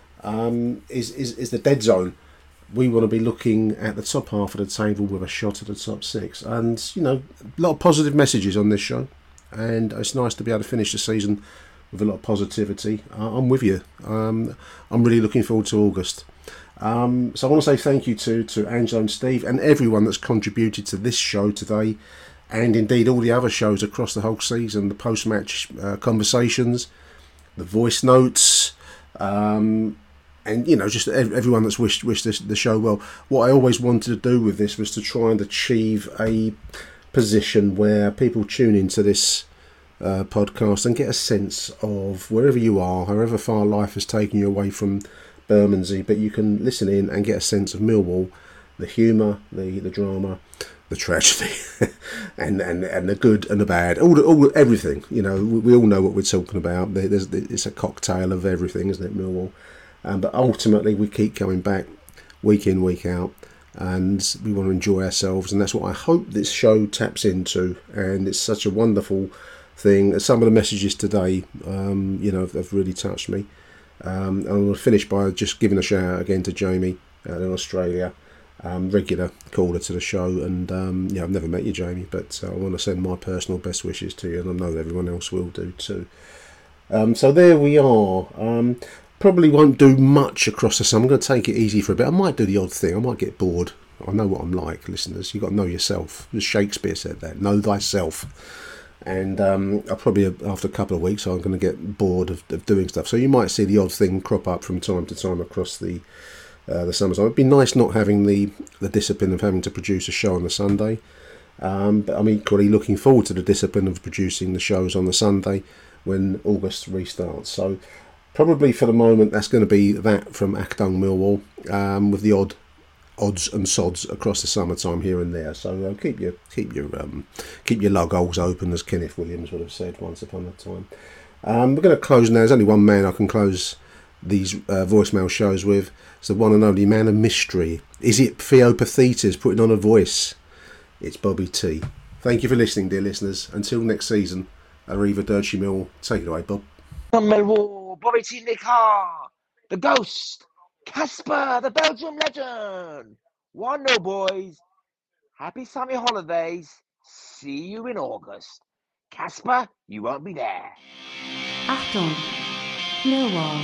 is the dead zone. We want to be looking at the top half of the table with a shot at the top six. And, a lot of positive messages on this show. And it's nice to be able to finish the season with a lot of positivity. I'm with you. I'm really looking forward to August. So I want to say thank you to Angelo and Steve and everyone that's contributed to this show today, and indeed all the other shows across the whole season, the post-match conversations, the voice notes, and just everyone that's wished the show well. What I always wanted to do with this was to try and achieve a position where people tune into this podcast and get a sense of wherever you are, however far life has taken you away from Bermondsey, but you can listen in and get a sense of Millwall, the humour, the drama, the tragedy, and the good and the bad, everything. We all know what we're talking about. It's a cocktail of everything, isn't it, Millwall? But ultimately, we keep coming back week in, week out, and we want to enjoy ourselves, and that's what I hope this show taps into. And it's such a wonderful thing. Some of the messages today, have really touched me. And I'm going to finish by just giving a shout out again to Jamie in Australia, regular caller to the show. And I've never met you, Jamie, but I want to send my personal best wishes to you, and I know everyone else will do too. So there we are. Probably won't do much across the summer. I'm going to take it easy for a bit. I might do the odd thing. I might get bored. I know what I'm like, listeners. You've got to know yourself. Shakespeare said that. Know thyself. And I'll probably, after a couple of weeks, I'm going to get bored of doing stuff. So you might see the odd thing crop up from time to time across the summertime. It'd be nice not having the discipline of having to produce a show on a Sunday. But I'm equally looking forward to the discipline of producing the shows on the Sunday when August restarts. So probably for the moment, that's going to be that from Achtung Millwall, with the odd odds and sods across the summertime here and there. So keep your lug holes open, as Kenneth Williams would have said once upon a time. We're going to close now. There's only one man I can close these voicemail shows with. It's the one and only man of mystery. Is it Theo Pathetas putting on a voice? It's Bobby T. Thank you for listening, dear listeners. Until next season, Arrivederci Mill. Take it away, Bob. Millwall, Bobby T. Nick Hart, the ghost Casper, the Belgium legend! 1-0, boys. Happy summer holidays. See you in August. Casper, you won't be there. Achtung, Millwall.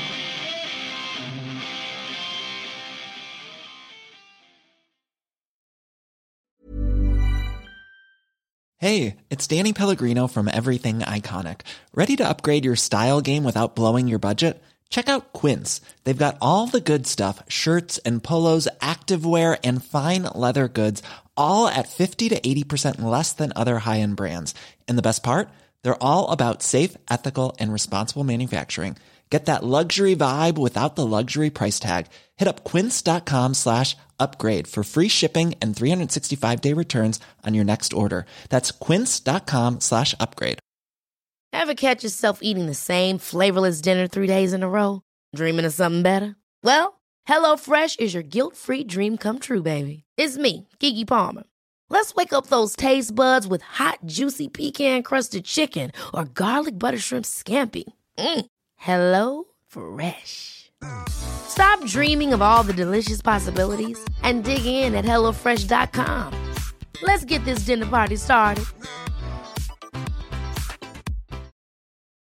Hey, it's Danny Pellegrino from Everything Iconic. Ready to upgrade your style game without blowing your budget? Check out Quince. They've got all the good stuff, shirts and polos, activewear, and fine leather goods, all at 50 to 80% less than other high-end brands. And the best part? They're all about safe, ethical, and responsible manufacturing. Get that luxury vibe without the luxury price tag. Hit up quince.com/upgrade for free shipping and 365-day returns on your next order. That's quince.com/upgrade. Ever catch yourself eating the same flavorless dinner 3 days in a row? Dreaming of something better? Well, HelloFresh is your guilt-free dream come true, baby. It's me, Keke Palmer. Let's wake up those taste buds with hot, juicy pecan-crusted chicken or garlic butter shrimp scampi. Hello Fresh. Stop dreaming of all the delicious possibilities and dig in at HelloFresh.com. Let's get this dinner party started.